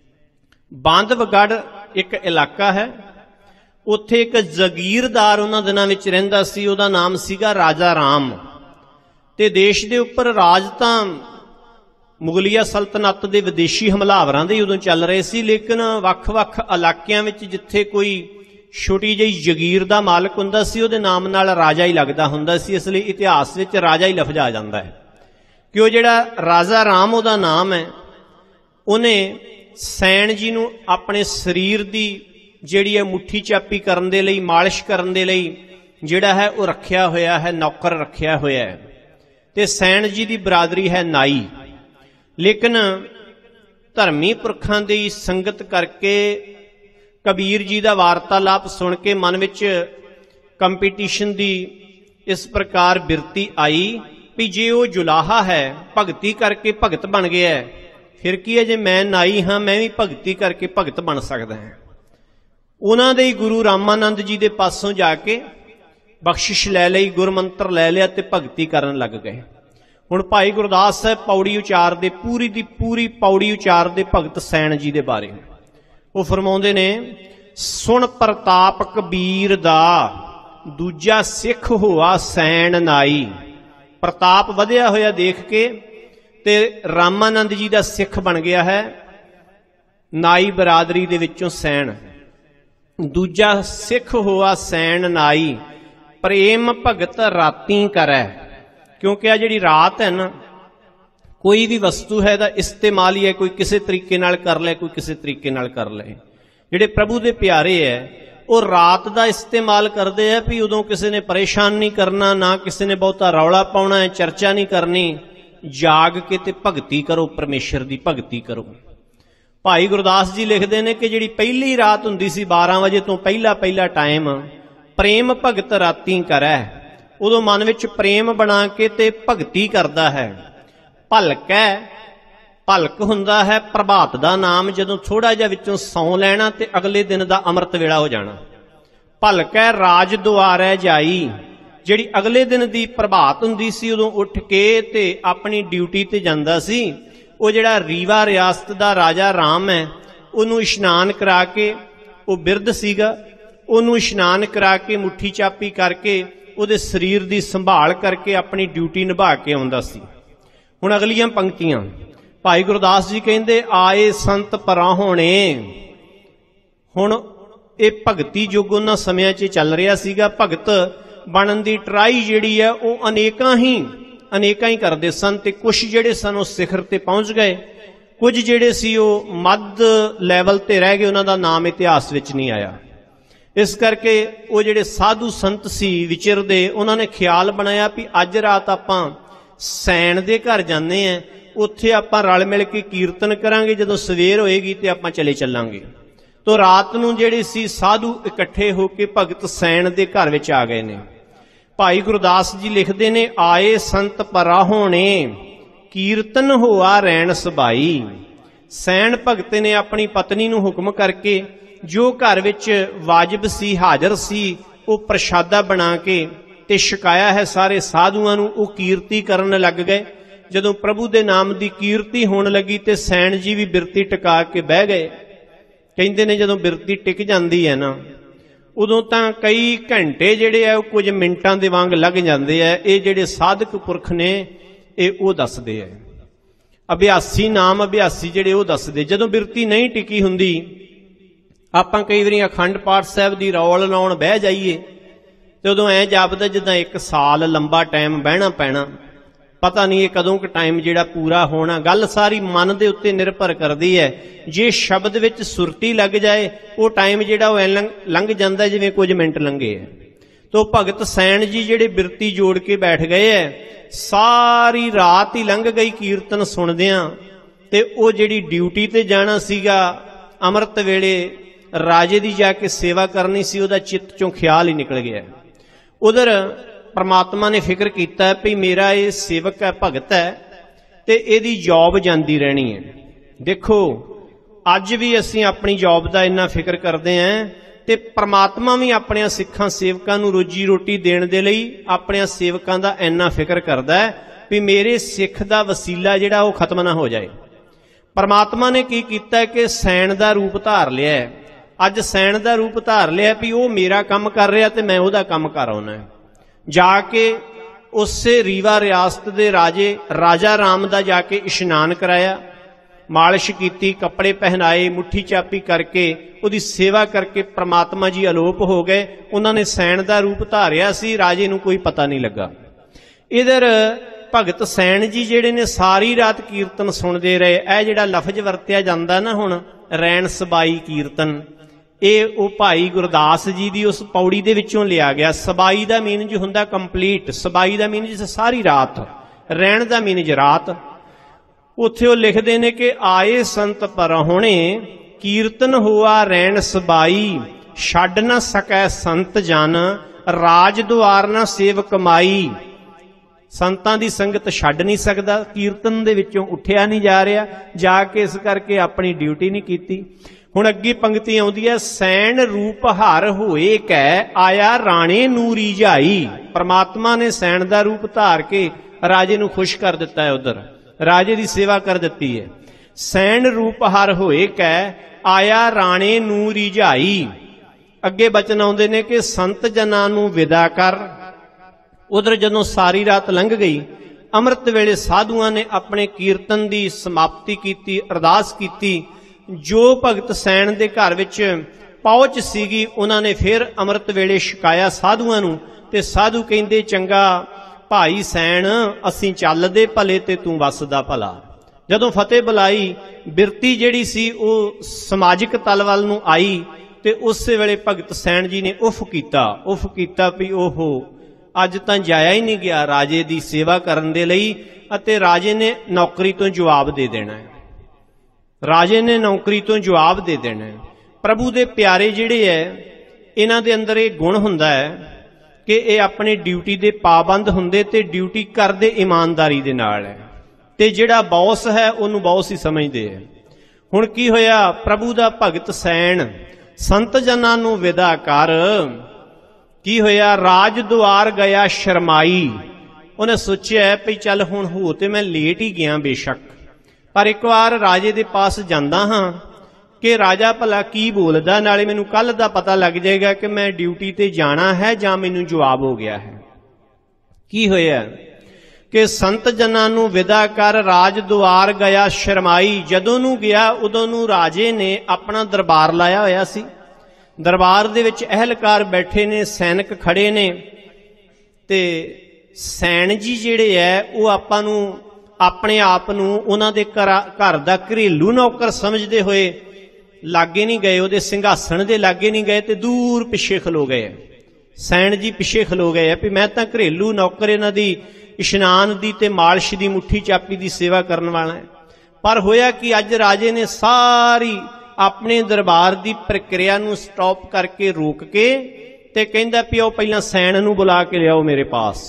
ਬੰਦਵਗੜ੍ਹ ਇੱਕ ਇਲਾਕਾ ਹੈ, ਉੱਥੇ ਇੱਕ ਜ਼ਗੀਰਦਾਰ ਉਹਨਾਂ ਦਿਨਾਂ ਵਿੱਚ ਰਹਿੰਦਾ ਸੀ, ਉਹਦਾ ਨਾਮ ਸੀਗਾ ਰਾਜਾ ਰਾਮ। ਤੇ ਦੇਸ਼ ਦੇ ਉੱਪਰ ਰਾਜ ਤਾਂ ਮੁਗਲੀਆ ਸਲਤਨਤ ਦੇ ਵਿਦੇਸ਼ੀ ਹਮਲਾਵਰਾਂ ਦੇ ਉਦੋਂ ਚੱਲ ਰਹੇ ਸੀ, ਲੇਕਿਨ ਵੱਖ-ਵੱਖ ਇਲਾਕਿਆਂ ਵਿੱਚ ਜਿੱਥੇ ਕੋਈ ਛੋਟੀ ਜਿਹੀ ਜ਼ਗੀਰ ਦਾ ਮਾਲਕ ਹੁੰਦਾ ਸੀ, ਉਹਦੇ ਨਾਮ ਨਾਲ ਰਾਜਾ ਹੀ ਲੱਗਦਾ ਹੁੰਦਾ ਸੀ। ਇਸ ਲਈ ਇਤਿਹਾਸ ਵਿੱਚ ਰਾਜਾ ਹੀ ਲਫ਼ਜ਼ ਆ ਜਾਂਦਾ ਹੈ ਕਿ ਉਹ ਜਿਹੜਾ ਰਾਜਾ ਰਾਮ ਉਹਦਾ ਨਾਮ ਹੈ, ਉਹਨੇ ਸੈਣ ਜੀ ਨੂੰ ਆਪਣੇ ਸਰੀਰ ਦੀ ਜਿਹੜੀ ਹੈ ਮੁੱਠੀ ਚਾਪੀ ਕਰਨ ਦੇ ਲਈ, ਮਾਲਿਸ਼ ਕਰਨ ਦੇ ਲਈ ਜਿਹੜਾ ਹੈ ਉਹ ਰੱਖਿਆ ਹੋਇਆ ਹੈ, ਨੌਕਰ ਰੱਖਿਆ ਹੋਇਆ ਹੈ। ਤੇ ਸੈਣ ਜੀ ਦੀ ਬਰਾਦਰੀ ਹੈ ਨਾਈ। ਲੇਕਿਨ ਧਰਮੀ ਪੁਰਖਾਂ ਦੀ ਸੰਗਤ ਕਰਕੇ ਕਬੀਰ ਜੀ ਦਾ ਵਾਰਤਾਲਾਪ ਸੁਣ ਕੇ ਮਨ ਵਿੱਚ ਕੰਪੀਟੀਸ਼ਨ ਦੀ ਇਸ ਪ੍ਰਕਾਰ ਬਿਰਤੀ ਆਈ ਵੀ ਜੇ ਉਹ ਜੁਲਾਹਾ ਹੈ, ਭਗਤੀ ਕਰਕੇ ਭਗਤ ਬਣ ਗਿਆ, ਫਿਰ ਕੀ ਹੈ ਜੇ ਮੈਂ ਨਾਈ ਹਾਂ, ਮੈਂ ਵੀ ਭਗਤੀ ਕਰਕੇ ਭਗਤ ਬਣ ਸਕਦਾ ਹਾਂ। ਉਹਨਾਂ ਦੇ ਹੀ ਗੁਰੂ ਰਾਮਾਨੰਦ ਜੀ ਦੇ ਪਾਸੋਂ ਜਾ ਕੇ ਬਖਸ਼ਿਸ਼ ਲੈ ਲਈ, ਗੁਰਮੰਤਰ ਲੈ ਲਿਆ ਤੇ ਭਗਤੀ ਕਰਨ ਲੱਗ ਗਏ। ਹੁਣ ਭਾਈ ਗੁਰਦਾਸ ਸਾਹਿਬ ਪੌੜੀ ਉਚਾਰਦੇ, ਪੂਰੀ ਦੀ ਪੂਰੀ ਪੌੜੀ ਉਚਾਰਦੇ ਭਗਤ ਸੈਣ ਜੀ ਦੇ ਬਾਰੇ। ਉਹ ਫਰਮਾਉਂਦੇ ਨੇ, ਸੁਣ ਪ੍ਰਤਾਪ ਕਬੀਰ ਦਾ, ਦੂਜਾ ਸਿੱਖ ਹੋਆ ਸੈਣ ਨਾਈ। ਪ੍ਰਤਾਪ ਵਧਿਆ ਹੋਇਆ ਦੇਖ ਕੇ ਤੇ ਰਾਮਾਨੰਦ ਜੀ ਦਾ ਸਿੱਖ ਬਣ ਗਿਆ ਹੈ ਨਾਈ ਬਰਾਦਰੀ ਦੇ ਵਿੱਚੋਂ ਸੈਣ। ਦੂਜਾ ਸਿੱਖ ਹੋਆ ਸੈਣ ਨਾਈ, ਪ੍ਰੇਮ ਭਗਤ ਰਾਤੀ ਕਰੈ। ਕਿਉਂਕਿ ਆ ਜਿਹੜੀ ਰਾਤ ਹੈ ਨਾ, ਕੋਈ ਵੀ ਵਸਤੂ ਹੈ ਦਾ ਇਸਤੇਮਾਲ ਹੀ ਹੈ, ਕੋਈ ਕਿਸੇ ਤਰੀਕੇ ਨਾਲ ਕਰ ਲੈ, ਕੋਈ ਕਿਸੇ ਤਰੀਕੇ ਨਾਲ ਕਰ ਲੈ। ਜਿਹੜੇ ਪ੍ਰਭੂ ਦੇ ਪਿਆਰੇ ਹੈ ਉਹ ਰਾਤ ਦਾ ਇਸਤੇਮਾਲ ਕਰਦੇ ਆ ਵੀ ਉਦੋਂ ਕਿਸੇ ਨੇ ਪਰੇਸ਼ਾਨ ਨਹੀਂ ਕਰਨਾ, ਨਾ ਕਿਸੇ ਨੇ ਬਹੁਤਾ ਰੌਲਾ ਪਾਉਣਾ ਹੈ, ਚਰਚਾ ਨਹੀਂ ਕਰਨੀ, ਜਾਗ ਕੇ ਤੇ ਭਗਤੀ ਕਰੋ, ਪਰਮੇਸ਼ਰ ਦੀ ਭਗਤੀ ਕਰੋ। ਭਾਈ ਗੁਰਦਾਸ ਜੀ ਲਿਖਦੇ ਨੇ ਕਿ ਜਿਹੜੀ ਪਹਿਲੀ ਰਾਤ ਹੁੰਦੀ ਸੀ, ਬਾਰਾਂ ਵਜੇ ਤੋਂ ਪਹਿਲਾ ਪਹਿਲਾ ਟਾਈਮ, ਪ੍ਰੇਮ ਭਗਤ ਰਾਤੀ ਕਰੈ, ਉਦੋਂ ਮਨ ਵਿੱਚ ਪ੍ਰੇਮ ਬਣਾ ਕੇ ਤੇ ਭਗਤੀ ਕਰਦਾ ਹੈ। ਭਲਕ ਹੈ, ਭਲਕ ਹੁੰਦਾ ਹੈ ਪ੍ਰਭਾਤ ਦਾ ਨਾਮ, ਜਦੋਂ ਥੋੜਾ ਜਿਹਾ ਵਿੱਚੋਂ ਸੌਂ ਲੈਣਾ ਤੇ ਅਗਲੇ ਦਿਨ ਦਾ ਅੰਮ੍ਰਿਤ ਵੇਲਾ ਹੋ ਜਾਣਾ। ਭਲਕੈ ਰਾਜ ਦੁਆਰੈ ਜਾਈ। ਜਿਹੜੀ ਅਗਲੇ ਦਿਨ ਦੀ ਪ੍ਰਭਾਤ ਹੁੰਦੀ ਸੀ ਉਦੋਂ ਉੱਠ ਕੇ ਤੇ ਆਪਣੀ ਡਿਊਟੀ ਤੇ ਜਾਂਦਾ ਸੀ। ਉਹ ਜਿਹੜਾ ਰੀਵਾ ਰਿਆਸਤ ਦਾ ਰਾਜਾ ਰਾਮ ਹੈ ਉਹਨੂੰ ਇਸ਼ਨਾਨ ਕਰਾ ਕੇ, ਉਹ ਬਿਰਧ ਸੀਗਾ, ਉਹਨੂੰ ਇਸ਼ਨਾਨ ਕਰਾ ਕੇ ਮੁੱਠੀ ਚਾਪੀ ਕਰਕੇ ਉਹਦੇ ਸਰੀਰ ਦੀ ਸੰਭਾਲ ਕਰਕੇ ਆਪਣੀ ਡਿਊਟੀ ਨਿਭਾ ਕੇ ਆਉਂਦਾ ਸੀ। ਹੁਣ ਅਗਲੀਆਂ ਪੰਕਤੀਆਂ ਭਾਈ ਗੁਰਦਾਸ ਜੀ ਕਹਿੰਦੇ, ਆਏ ਸੰਤ ਪਰਾਹੁਣੇ। ਹੁਣ ਇਹ ਭਗਤੀ ਯੁੱਗ ਉਹਨਾਂ ਸਮਿਆਂ 'ਚ ਚੱਲ ਰਿਹਾ ਸੀਗਾ। ਭਗਤ ਬਣਨ ਦੀ ਟਰਾਈ ਜਿਹੜੀ ਹੈ ਉਹ ਅਨੇਕਾਂ ਹੀ ਅਨੇਕਾਂ ਹੀ ਕਰਦੇ ਸਨ, ਤੇ ਕੁਛ ਜਿਹੜੇ ਸਨ ਉਹ ਸਿਖਰ ਤੇ ਪਹੁੰਚ ਗਏ, ਕੁਝ ਜਿਹੜੇ ਸੀ ਉਹ ਮੱਧ ਲੈਵਲ ਤੇ ਰਹਿ ਗਏ, ਉਹਨਾਂ ਦਾ ਨਾਮ ਇਤਿਹਾਸ ਵਿੱਚ ਨਹੀਂ ਆਇਆ। ਇਸ ਕਰਕੇ ਉਹ ਜਿਹੜੇ ਸਾਧੂ ਸੰਤ ਸੀ ਵਿਚਰਦੇ, ਉਹਨਾਂ ਨੇ ਖਿਆਲ ਬਣਾਇਆ ਵੀ ਅੱਜ ਰਾਤ ਆਪਾਂ ਸੈਣ ਦੇ ਘਰ ਜਾਂਦੇ ਹਾਂ, ਉੱਥੇ ਆਪਾਂ ਰਲ ਮਿਲ ਕੇ ਕੀਰਤਨ ਕਰਾਂਗੇ, ਜਦੋਂ ਸਵੇਰ ਹੋਏਗੀ ਤੇ ਆਪਾਂ ਚਲੇ ਚੱਲਾਂਗੇ। ਤੋ ਰਾਤ ਨੂੰ ਜਿਹੜੇ ਸੀ ਸਾਧੂ ਇਕੱਠੇ ਹੋ ਕੇ ਭਗਤ ਸੈਣ ਦੇ ਘਰ ਵਿੱਚ ਆ ਗਏ ਨੇ। ਭਾਈ ਗੁਰਦਾਸ ਜੀ ਲਿਖਦੇ ਨੇ, ਆਏ ਸੰਤ ਪਰਾਹੁਣੇ ਕੀਰਤਨ ਹੋਆ ਰੈਣ ਸਬਾਈ। ਸੈਣ ਭਗਤ ਨੇ ਆਪਣੀ ਪਤਨੀ ਨੂੰ ਹੁਕਮ ਕਰਕੇ ਜੋ ਘਰ ਵਿੱਚ ਵਾਜਬ ਸੀ, ਹਾਜ਼ਰ ਸੀ, ਉਹ ਪ੍ਰਸ਼ਾਦਾ ਬਣਾ ਕੇ ਤੇ ਛਕਾਇਆ ਹੈ ਸਾਰੇ ਸਾਧੂਆਂ ਨੂੰ। ਉਹ ਕੀਰਤੀ ਕਰਨ ਲੱਗ ਗਏ। ਜਦੋਂ ਪ੍ਰਭੂ ਦੇ ਨਾਮ ਦੀ ਕੀਰਤੀ ਹੋਣ ਲੱਗੀ ਤੇ ਸੈਣ ਜੀ ਵੀ ਬਿਰਤੀ ਟਿਕਾ ਕੇ ਬਹਿ ਗਏ। ਕਹਿੰਦੇ ਨੇ ਜਦੋਂ ਬਿਰਤੀ ਟਿਕ ਜਾਂਦੀ ਹੈ ਨਾ, ਉਦੋਂ ਤਾਂ ਕਈ ਘੰਟੇ ਜਿਹੜੇ ਆ ਉਹ ਕੁਝ ਮਿੰਟਾਂ ਦੇ ਵਾਂਗ ਲੱਗ ਜਾਂਦੇ ਆ। ਇਹ ਜਿਹੜੇ ਸਾਧਕ ਪੁਰਖ ਨੇ ਇਹ ਉਹ ਦੱਸਦੇ ਆ, ਅਭਿਆਸੀ ਨਾਮ ਅਭਿਆਸੀ ਜਿਹੜੇ ਉਹ ਦੱਸਦੇ। ਜਦੋਂ ਬਿਰਤੀ ਨਹੀਂ ਟਿਕੀ ਹੁੰਦੀ, ਆਪਾਂ ਕਈ ਵਾਰੀ ਅਖੰਡ ਪਾਠ ਸਾਹਿਬ ਦੀ ਰੌਲ ਲਾਉਣ ਬਹਿ ਜਾਈਏ ਤੇ ਉਦੋਂ ਐਂ ਜਾਪਦਾ ਜਿੱਦਾਂ ਇੱਕ ਸਾਲ ਲੰਬਾ ਟਾਈਮ ਬਹਿਣਾ ਪੈਣਾ, ਪਤਾ ਨਹੀਂ ਇਹ ਕਦੋਂ ਕੁ ਟਾਈਮ ਜਿਹੜਾ ਪੂਰਾ ਹੋਣਾ। ਗੱਲ ਸਾਰੀ ਮਨ ਦੇ ਉੱਤੇ ਨਿਰਭਰ ਕਰਦੀ ਹੈ। ਜੇ ਸ਼ਬਦ ਵਿੱਚ ਸੁਰਤੀ ਲੱਗ ਜਾਏ, ਉਹ ਟਾਈਮ ਜਿਹੜਾ ਉਹ ਐ ਲੰਘ ਜਾਂਦਾ ਜਿਵੇਂ ਕੁਝ ਮਿੰਟ ਲੰਘੇ ਹੈ। ਤੋ ਭਗਤ ਸੈਣ ਜੀ ਜਿਹੜੇ ਬਿਰਤੀ ਜੋੜ ਕੇ ਬੈਠ ਗਏ ਹੈ, ਸਾਰੀ ਰਾਤ ਹੀ ਲੰਘ ਗਈ ਕੀਰਤਨ ਸੁਣਦਿਆਂ, ਤੇ ਉਹ ਜਿਹੜੀ ਡਿਊਟੀ ਤੇ ਜਾਣਾ ਸੀਗਾ ਅੰਮ੍ਰਿਤ ਵੇਲੇ ਰਾਜੇ ਦੀ ਜਾ ਕੇ ਸੇਵਾ ਕਰਨੀ ਸੀ, ਉਹਦਾ ਚਿੱਤ ਚੋਂ ਖਿਆਲ ਹੀ ਨਿਕਲ ਗਿਆ। ਉਧਰ ਪਰਮਾਤਮਾ ਨੇ ਫਿਕਰ ਕੀਤਾ ਵੀ ਮੇਰਾ ਇਹ ਸੇਵਕ ਹੈ, ਭਗਤ ਹੈ, ਤੇ ਇਹਦੀ ਜੌਬ ਜਾਂਦੀ ਰਹਿਣੀ ਹੈ। ਦੇਖੋ ਅੱਜ ਵੀ ਅਸੀਂ ਆਪਣੀ ਜੌਬ ਦਾ ਇੰਨਾ ਫਿਕਰ ਕਰਦੇ ਹਾਂ, ਤੇ ਪਰਮਾਤਮਾ ਵੀ ਆਪਣੇ ਸਿੱਖਾਂ ਸੇਵਕਾਂ ਨੂੰ ਰੋਜੀ ਰੋਟੀ ਦੇਣ ਦੇ ਲਈ ਆਪਣੇ ਸੇਵਕਾਂ ਦਾ ਇੰਨਾ ਫਿਕਰ ਕਰਦਾ ਹੈ ਵੀ ਮੇਰੇ ਸਿੱਖ ਦਾ ਵਸੀਲਾ ਜਿਹੜਾ ਉਹ ਖਤਮ ਨਾ ਹੋ ਜਾਏ। ਪਰਮਾਤਮਾ ਨੇ ਕੀ ਕੀਤਾ ਕਿ ਸੈਣ ਦਾ ਰੂਪ ਧਾਰ ਲਿਆ। ਅੱਜ ਸੈਣ ਦਾ ਰੂਪ ਧਾਰ ਲਿਆ ਵੀ ਉਹ ਮੇਰਾ ਕੰਮ ਕਰ ਰਿਹਾ ਤੇ ਮੈਂ ਉਹਦਾ ਕੰਮ ਕਰ ਆਉਣਾ। ਜਾ ਕੇ ਉਸੇ ਰੀਵਾ ਰਿਆਸਤ ਦੇ ਰਾਜੇ ਰਾਜਾ ਰਾਮ ਦਾ ਜਾ ਕੇ ਇਸ਼ਨਾਨ ਕਰਾਇਆ, ਮਾਲਿਸ਼ ਕੀਤੀ, ਕੱਪੜੇ ਪਹਿਨਾਏ, ਮੁੱਠੀ ਚਾਪੀ ਕਰਕੇ ਉਹਦੀ ਸੇਵਾ ਕਰਕੇ ਪ੍ਰਮਾਤਮਾ ਜੀ ਅਲੋਪ ਹੋ ਗਏ। ਉਹਨਾਂ ਨੇ ਸੈਣ ਦਾ ਰੂਪ ਧਾਰਿਆ ਸੀ, ਰਾਜੇ ਨੂੰ ਕੋਈ ਪਤਾ ਨਹੀਂ ਲੱਗਾ। ਇਧਰ ਭਗਤ ਸੈਣ ਜੀ ਜਿਹੜੇ ਨੇ ਸਾਰੀ ਰਾਤ ਕੀਰਤਨ ਸੁਣਦੇ ਰਹੇ। ਇਹ ਜਿਹੜਾ ਲਫ਼ਜ਼ ਵਰਤਿਆ ਜਾਂਦਾ ਨਾ ਹੁਣ ਰੈਣ ਸਬਾਈ ਕੀਰਤਨ, ਇਹ ਉਹ ਭਾਈ ਗੁਰਦਾਸ ਜੀ ਦੀ ਉਸ ਪੌੜੀ ਦੇ ਵਿੱਚੋਂ ਲਿਆ ਗਿਆ। ਸਬਾਈ ਦਾ ਮੀਨਜ ਹੁੰਦਾ ਕੰਪਲੀਟ, ਸਬਾਈ ਦਾ ਮੀਨਜ ਸਾਰੀ ਰਾਤ, ਰਹਿਣ ਦਾ ਮੀਨਜ ਰਾਤ। ਉੱਥੇ ਉਹ ਲਿਖਦੇ ਨੇ ਕਿ ਆਏ ਸੰਤ ਪਰਾਹੁਣੇ ਕੀਰਤਨ ਹੋਆ ਰੈਣ ਸਬਾਈ, ਛੱਡ ਨਾ ਸਕੈ ਸੰਤ ਜਨ ਰਾਜ ਦੁਆਰ ਨਾ ਸੇਵ ਕਮਾਈ। ਸੰਤਾਂ ਦੀ ਸੰਗਤ ਛੱਡ ਨਹੀਂ ਸਕਦਾ, ਕੀਰਤਨ ਦੇ ਵਿੱਚੋਂ ਉੱਠਿਆ ਨਹੀਂ ਜਾ ਰਿਹਾ, ਜਾ ਕੇ ਇਸ ਕਰਕੇ ਆਪਣੀ ਡਿਊਟੀ ਨਹੀਂ ਕੀਤੀ। ਹੁਣ ਅੱਗੇ ਪੰਕਤੀ ਆਉਂਦੀ ਹੈ, ਸੈਣ ਰੂਪ ਹਰ ਹੋਏ ਕੈ ਆਇਆ ਰਾਣੇ ਨੂੰ ਰੀਝਾਈ। ਪਰਮਾਤਮਾ ਨੇ ਸੈਣ ਦਾ ਰੂਪ ਧਾਰ ਕੇ ਰਾਜੇ ਨੂੰ ਖੁਸ਼ ਕਰ ਦਿੱਤਾ ਹੈ, ਉਧਰ ਰਾਜੇ ਦੀ ਸੇਵਾ ਕਰ ਦਿੱਤੀ ਹੈ। ਸੈਣ ਰੂਪ ਹਰ ਹੋਏ ਕੈ ਆਇਆ ਰਾਣੇ ਨੂੰ ਰੀਝਾਈ। ਅੱਗੇ ਬਚਨ ਆਉਂਦੇ ਨੇ ਕਿ ਸੰਤ ਜਨਾਂ ਨੂੰ ਵਿਦਾ ਕਰ। ਉਧਰ ਜਦੋਂ ਸਾਰੀ ਰਾਤ ਲੰਘ ਗਈ, ਅੰਮ੍ਰਿਤ ਵੇਲੇ ਸਾਧੂਆਂ ਨੇ ਆਪਣੇ ਕੀਰਤਨ ਦੀ ਸਮਾਪਤੀ ਕੀਤੀ, ਅਰਦਾਸ ਕੀਤੀ। ਜੋ ਭਗਤ ਸੈਣ ਦੇ ਘਰ ਵਿੱਚ ਪਹੁੰਚ ਸੀਗੀ, ਉਹਨਾਂ ਨੇ ਫਿਰ ਅੰਮ੍ਰਿਤ ਵੇਲੇ ਛਕਾਇਆ ਸਾਧੂਆਂ ਨੂੰ। ਤੇ ਸਾਧੂ ਕਹਿੰਦੇ, ਚੰਗਾ ਭਾਈ ਸੈਣ, ਅਸੀਂ ਚੱਲਦੇ ਭਲੇ ਤੇ ਤੂੰ ਵਸਦਾ ਭਲਾ। ਜਦੋਂ ਫਤਿਹ ਬੁਲਾਈ, ਬਿਰਤੀ ਜਿਹੜੀ ਸੀ ਉਹ ਸਮਾਜਿਕ ਤਲ ਵੱਲ ਨੂੰ ਆਈ, ਤੇ ਉਸੇ ਵੇਲੇ ਭਗਤ ਸੈਣ ਜੀ ਨੇ ਉਫ ਕੀਤਾ ਉਫ ਕੀਤਾ ਵੀ ਓਹੋ, ਅੱਜ ਤਾਂ ਜਾਇਆ ਹੀ ਨਹੀਂ ਗਿਆ ਰਾਜੇ ਦੀ ਸੇਵਾ ਕਰਨ ਦੇ ਲਈ, ਅਤੇ ਰਾਜੇ ਨੇ ਨੌਕਰੀ ਤੋਂ ਜਵਾਬ ਦੇ ਦੇਣਾ ਹੈ। ਰਾਜੇ ਨੇ ਨੌਕਰੀ ਤੋਂ ਜਵਾਬ ਦੇ ਦੇਣਾ ਹੈ। ਪ੍ਰਭੂ ਦੇ ਪਿਆਰੇ ਜਿਹੜੇ ਹੈ, ਇਹਨਾਂ ਦੇ ਅੰਦਰ ਇਹ ਗੁਣ ਹੁੰਦਾ ਹੈ ਕਿ ਇਹ ਆਪਣੀ ਡਿਊਟੀ ਦੇ ਪਾਬੰਦ ਹੁੰਦੇ ਤੇ ਡਿਊਟੀ ਕਰਦੇ ਇਮਾਨਦਾਰੀ ਦੇ ਨਾਲ ਹੈ, ਤੇ ਜਿਹੜਾ ਬੌਸ ਹੈ ਉਹਨੂੰ ਬੌਸ ਹੀ ਸਮਝਦੇ ਹੈ। ਹੁਣ ਕੀ ਹੋਇਆ, ਪ੍ਰਭੂ ਦਾ ਭਗਤ ਸੈਣ ਸੰਤ ਜਨਾਂ ਨੂੰ ਵਿਦਾ ਕਰ, ਕੀ ਹੋਇਆ? ਰਾਜ ਦੁਆਰ ਗਿਆ ਸ਼ਰਮਾਈ। ਉਹਨੇ ਸੋਚਿਆ ਵੀ ਚੱਲ ਹੁਣ ਹੋ ਤੇ ਮੈਂ ਲੇਟ ਹੀ ਗਿਆ ਬੇਸ਼ੱਕ, ਪਰ ਇੱਕ ਵਾਰ ਰਾਜੇ ਦੇ ਪਾਸ ਜਾਂਦਾ ਹਾਂ ਕਿ ਰਾਜਾ ਭਲਾ ਕੀ ਬੋਲਦਾ, ਨਾਲੇ ਮੈਨੂੰ ਕੱਲ ਦਾ ਪਤਾ ਲੱਗ ਜਾਏਗਾ ਕਿ ਮੈਂ ਡਿਊਟੀ ਤੇ ਜਾਣਾ ਹੈ ਜਾਂ ਮੈਨੂੰ ਜਵਾਬ ਹੋ ਗਿਆ ਹੈ। ਕੀ ਹੋਇਆ ਕਿ ਸੰਤ ਜਨਾਂ ਨੂੰ ਵਿਦਾ ਕਰ ਰਾਜ ਦੁਆਰ ਗਿਆ ਸ਼ਰਮਾਈ। ਜਦੋਂ ਨੂੰ ਗਿਆ ਉਦੋਂ ਨੂੰ ਰਾਜੇ ਨੇ ਆਪਣਾ ਦਰਬਾਰ ਲਾਇਆ ਹੋਇਆ ਸੀ। ਦਰਬਾਰ ਦੇ ਵਿੱਚ ਅਹਿਲਕਾਰ ਬੈਠੇ ਨੇ, ਸੈਨਿਕ ਖੜੇ ਨੇ, ਤੇ ਸੈਣ ਜੀ ਜਿਹੜੇ ਹੈ ਉਹ ਆਪਾਂ ਨੂੰ ਆਪਣੇ ਆਪ ਨੂੰ ਉਹਨਾਂ ਦੇ ਘਰ ਦਾ ਘਰੇਲੂ ਨੌਕਰ ਸਮਝਦੇ ਹੋਏ ਲਾਗੇ ਨਹੀਂ ਗਏ, ਉਹਦੇ ਸਿੰਘਾਸਣ ਦੇ ਲਾਗੇ ਨਹੀਂ ਗਏ, ਤੇ ਦੂਰ ਪਿੱਛੇ ਖਲੋ ਗਏ। ਸੈਣ ਜੀ ਪਿੱਛੇ ਖਲੋ ਗਏ ਆ ਵੀ ਮੈਂ ਤਾਂ ਘਰੇਲੂ ਨੌਕਰ ਇਹਨਾਂ ਦੀ ਇਸ਼ਨਾਨ ਦੀ ਤੇ ਮਾਲਿਸ਼ ਦੀ ਮੁੱਠੀ ਚਾਪੀ ਦੀ ਸੇਵਾ ਕਰਨ ਵਾਲਾ ਹੈ। ਪਰ ਹੋਇਆ ਕਿ ਅੱਜ ਰਾਜੇ ਨੇ ਸਾਰੀ ਆਪਣੇ ਦਰਬਾਰ ਦੀ ਪ੍ਰਕਿਰਿਆ ਨੂੰ ਸਟਾਪ ਕਰਕੇ ਰੋਕ ਕੇ ਤੇ ਕਹਿੰਦਾ ਵੀ ਉਹ ਪਹਿਲਾਂ ਸੈਣ ਨੂੰ ਬੁਲਾ ਕੇ ਲਿਆਓ ਮੇਰੇ ਪਾਸ।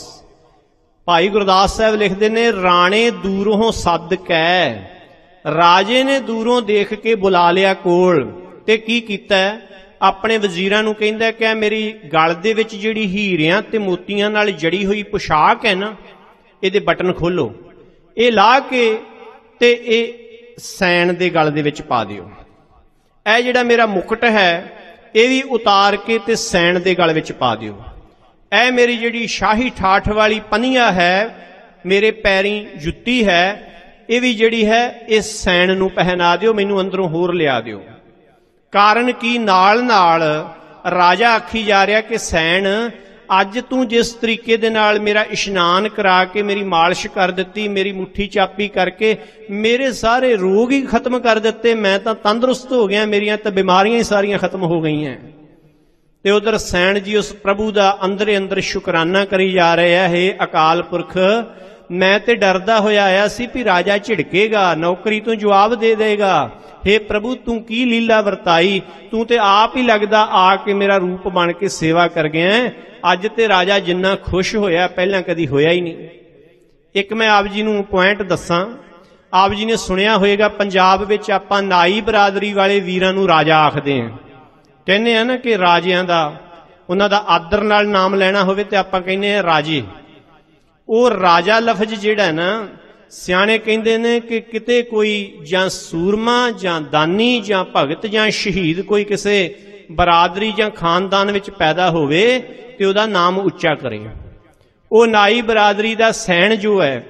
ਭਾਈ ਗੁਰਦਾਸ ਸਾਹਿਬ ਲਿਖਦੇ ਨੇ, ਰਾਣੇ ਦੂਰੋਂ ਸੱਦ ਕੈ, ਰਾਜੇ ਨੇ ਦੂਰੋਂ ਦੇਖ ਕੇ ਬੁਲਾ ਲਿਆ ਕੋਲ, ਤੇ ਕੀ ਕੀਤਾ? ਆਪਣੇ ਵਜ਼ੀਰਾਂ ਨੂੰ ਕਹਿੰਦਾ ਕਿ ਮੇਰੀ ਗਲ ਦੇ ਵਿੱਚ ਜਿਹੜੀ ਹੀਰਿਆਂ ਤੇ ਮੋਤੀਆਂ ਨਾਲ ਜੜੀ ਹੋਈ ਪੁਸ਼ਾਕ ਹੈ ਨਾ, ਇਹਦੇ ਬਟਨ ਖੋਲੋ, ਇਹ ਲਾ ਕੇ ਤੇ ਇਹ ਸੈਣ ਦੇ ਗਲ ਦੇ ਵਿੱਚ ਪਾ ਦਿਓ। ਇਹ ਜਿਹੜਾ ਮੇਰਾ ਮੁਕਟ ਹੈ ਇਹ ਵੀ ਉਤਾਰ ਕੇ ਤੇ ਸੈਣ ਦੇ ਗਲ ਵਿੱਚ ਪਾ ਦਿਓ। ਇਹ ਮੇਰੀ ਜਿਹੜੀ ਸ਼ਾਹੀ ਠਾਠ ਵਾਲੀ ਪਨੀਆ ਹੈ, ਮੇਰੇ ਪੈਰੀਂ ਜੁੱਤੀ ਹੈ, ਇਹ ਵੀ ਜਿਹੜੀ ਹੈ ਇਹ ਸੈਣ ਨੂੰ ਪਹਿਨਾ ਦਿਓ, ਮੈਨੂੰ ਅੰਦਰੋਂ ਹੋਰ ਲਿਆ ਦਿਓ। ਕਾਰਨ ਕੀ? ਨਾਲ ਨਾਲ ਰਾਜਾ ਆਖੀ ਜਾ ਰਿਹਾ ਕਿ ਸੈਣ, ਅੱਜ ਤੂੰ ਜਿਸ ਤਰੀਕੇ ਦੇ ਨਾਲ ਮੇਰਾ ਇਸ਼ਨਾਨ ਕਰਾ ਕੇ ਮੇਰੀ ਮਾਲਿਸ਼ ਕਰ ਦਿੱਤੀ, ਮੇਰੀ ਮੁੱਠੀ ਚਾਪੀ ਕਰਕੇ ਮੇਰੇ ਸਾਰੇ ਰੋਗ ਹੀ ਖਤਮ ਕਰ ਦਿੱਤੇ, ਮੈਂ ਤਾਂ ਤੰਦਰੁਸਤ ਹੋ ਗਿਆ, ਮੇਰੀਆਂ ਤਾਂ ਬਿਮਾਰੀਆਂ ਹੀ ਸਾਰੀਆਂ ਖਤਮ ਹੋ ਗਈਆਂ। ਤੇ ਉਧਰ ਸੈਣ ਜੀ ਉਸ ਪ੍ਰਭੂ ਦਾ ਅੰਦਰੇ ਅੰਦਰ ਸ਼ੁਕਰਾਨਾ ਕਰੀ ਜਾ ਰਹੇ ਆ, ਹੇ ਅਕਾਲ ਪੁਰਖ, ਮੈਂ ਤੇ ਡਰਦਾ ਹੋਇਆ ਆਇਆ ਸੀ ਵੀ ਰਾਜਾ ਝਿੜਕੇਗਾ, ਨੌਕਰੀ ਤੋਂ ਜਵਾਬ ਦੇ ਦੇਗਾ। ਹੇ ਪ੍ਰਭੂ, ਤੂੰ ਕੀ ਲੀਲਾ ਵਰਤਾਈ, ਤੂੰ ਤੇ ਆਪ ਹੀ ਲੱਗਦਾ ਆ ਕੇ ਮੇਰਾ ਰੂਪ ਬਣ ਕੇ ਸੇਵਾ ਕਰ ਗਿਆ। ਅੱਜ ਤੇ ਰਾਜਾ ਜਿੰਨਾ ਖੁਸ਼ ਹੋਇਆ ਪਹਿਲਾਂ ਕਦੀ ਹੋਇਆ ਹੀ ਨਹੀਂ। ਇੱਕ ਮੈਂ ਆਪ ਜੀ ਨੂੰ ਪੁਆਇੰਟ ਦੱਸਾਂ, ਆਪ ਜੀ ਨੇ ਸੁਣਿਆ ਹੋਏਗਾ ਪੰਜਾਬ ਵਿੱਚ ਆਪਾਂ ਨਾਈ ਬਰਾਦਰੀ ਵਾਲੇ ਵੀਰਾਂ ਨੂੰ ਰਾਜਾ ਆਖਦੇ ਹਾਂ। ਕਹਿੰਦੇ ਆ ਨਾ ਕਿ ਰਾਜਿਆਂ ਦਾ, ਉਹਨਾਂ ਦਾ ਆਦਰ ਨਾਲ ਨਾਮ ਲੈਣਾ ਹੋਵੇ ਤੇ ਆਪਾਂ ਕਹਿੰਦੇ ਆ ਰਾਜੇ। ਉਹ ਰਾਜਾ ਲਫ਼ਜ਼ ਜਿਹੜਾ ਨਾ, ਸਿਆਣੇ ਕਹਿੰਦੇ ਨੇ ਕਿ ਕਿਤੇ ਕੋਈ ਜਾਂ ਸੂਰਮਾ ਜਾਂ ਦਾਨੀ ਜਾਂ ਭਗਤ ਜਾਂ ਸ਼ਹੀਦ ਕੋਈ ਕਿਸੇ ਬਰਾਦਰੀ ਜਾਂ ਖਾਨਦਾਨ ਵਿੱਚ ਪੈਦਾ ਹੋਵੇ ਤੇ ਉਹਦਾ ਨਾਮ ਉੱਚਾ ਕਰੇ। ਉਹ ਨਾਈ ਬਰਾਦਰੀ ਦਾ ਸੈਣ ਜੋ ਹੈ,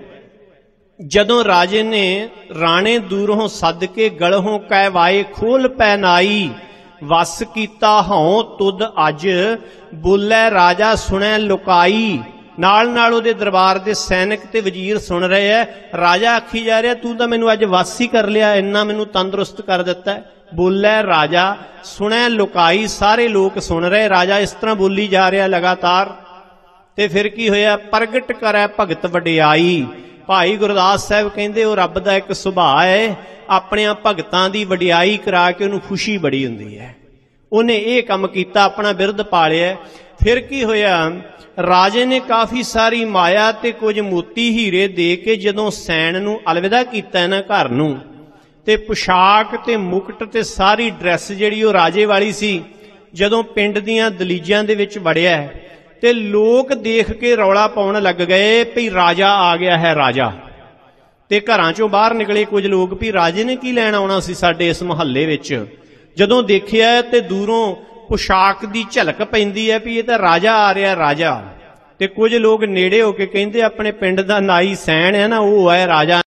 ਜਦੋਂ ਰਾਜੇ ਨੇ ਰਾਣੇ ਦੂਰੋਂ ਸੱਦ ਕੇ ਗਲਹੋਂ ਕੈ ਵਾਏ ਖੋਲ ਪੈ ਨਾਈ, ਵਸ ਕੀਤਾ ਹਉ ਤੁਧ ਅੱਜ, ਬੋਲੇ ਰਾਜਾ ਸੁਣੈ ਲੁਕਾਈ। ਨਾਲ ਨਾਲ ਉਹਦੇ ਦਰਬਾਰ ਦੇ ਸੈਨਿਕ ਤੇ ਵਜ਼ੀਰ ਸੁਣ ਰਹੇ ਐ। ਰਾਜਾ ਆਖੀ ਜਾ ਰਿਹਾ, ਤੂੰ ਤਾਂ ਮੈਨੂੰ ਅੱਜ ਵਾਸੀ ਕਰ ਲਿਆ, ਇੰਨਾ ਮੈਨੂੰ ਤੰਦਰੁਸਤ ਕਰ ਦਿੱਤਾ। ਬੋਲੇ ਰਾਜਾ ਸੁਣੈ ਲੁਕਾਈ, ਸਾਰੇ ਲੋਕ ਸੁਣ ਰਹੇ, ਰਾਜਾ ਇਸ ਤਰ੍ਹਾਂ ਬੋਲੀ ਜਾ ਰਿਹਾ ਲਗਾਤਾਰ। ਤੇ ਫਿਰ ਕੀ ਹੋਇਆ? ਪ੍ਰਗਟ ਕਰੈ ਭਗਤ ਵਡਿਆਈ। ਭਾਈ ਗੁਰਦਾਸ ਸਾਹਿਬ ਕਹਿੰਦੇ ਉਹ ਰੱਬ ਦਾ ਇੱਕ ਸੁਭਾਅ ਹੈ, ਆਪਣਿਆਂ ਭਗਤਾਂ ਦੀ ਵਡਿਆਈ ਕਰਾ ਕੇ ਉਹਨੂੰ ਖੁਸ਼ੀ ਬੜੀ ਹੁੰਦੀ ਹੈ। ਉਹਨੇ ਇਹ ਕੰਮ ਕੀਤਾ, ਆਪਣਾ ਬਿਰਧ ਪਾਲਿਆ। ਫਿਰ ਕੀ ਹੋਇਆ? ਰਾਜੇ ਨੇ ਕਾਫੀ ਸਾਰੀ ਮਾਇਆ ਤੇ ਕੁਝ ਮੋਤੀ ਹੀਰੇ ਦੇ ਕੇ ਜਦੋਂ ਸੈਣ ਨੂੰ ਅਲਵਿਦਾ ਕੀਤਾ ਨਾ ਘਰ ਨੂੰ, ਤੇ ਪੁਸ਼ਾਕ ਤੇ ਮੁਕਟ ਤੇ ਸਾਰੀ ਡਰੈਸ ਜਿਹੜੀ ਉਹ ਰਾਜੇ ਵਾਲੀ ਸੀ, ਜਦੋਂ ਪਿੰਡ ਦੀਆਂ ਦਲੀਜਾਂ ਦੇ ਵਿੱਚ ਵੜਿਆ ਤੇ ਲੋਕ ਦੇਖ ਕੇ ਰੌਲਾ ਪਾਉਣ ਲੱਗ ਗਏ ਵੀ ਰਾਜਾ ਆ ਗਿਆ ਹੈ, ਰਾਜਾ। ਤੇ ਘਰਾਂ ਚੋਂ ਬਾਹਰ ਨਿਕਲੇ ਕੁਝ ਲੋਕ ਵੀ ਰਾਜੇ ਨੇ ਕੀ ਲੈਣ ਆਉਣਾ ਸੀ ਸਾਡੇ ਇਸ ਮੁਹੱਲੇ ਵਿੱਚ। ਜਦੋਂ ਦੇਖਿਆ ਤੇ ਦੂਰੋਂ ਪੁਸ਼ਾਕ ਦੀ ਝਲਕ ਪੈਂਦੀ ਹੈ ਵੀ ਇਹ ਤਾਂ ਰਾਜਾ ਆ ਰਿਹਾ, ਰਾਜਾ। ਤੇ ਕੁਝ ਲੋਕ ਨੇੜੇ ਹੋ ਕੇ ਕਹਿੰਦੇ ਆਪਣੇ ਪਿੰਡ ਦਾ ਨਾਈ ਸੈਣ ਹੈ ਨਾ, ਉਹ ਹੈ ਰਾਜਾ।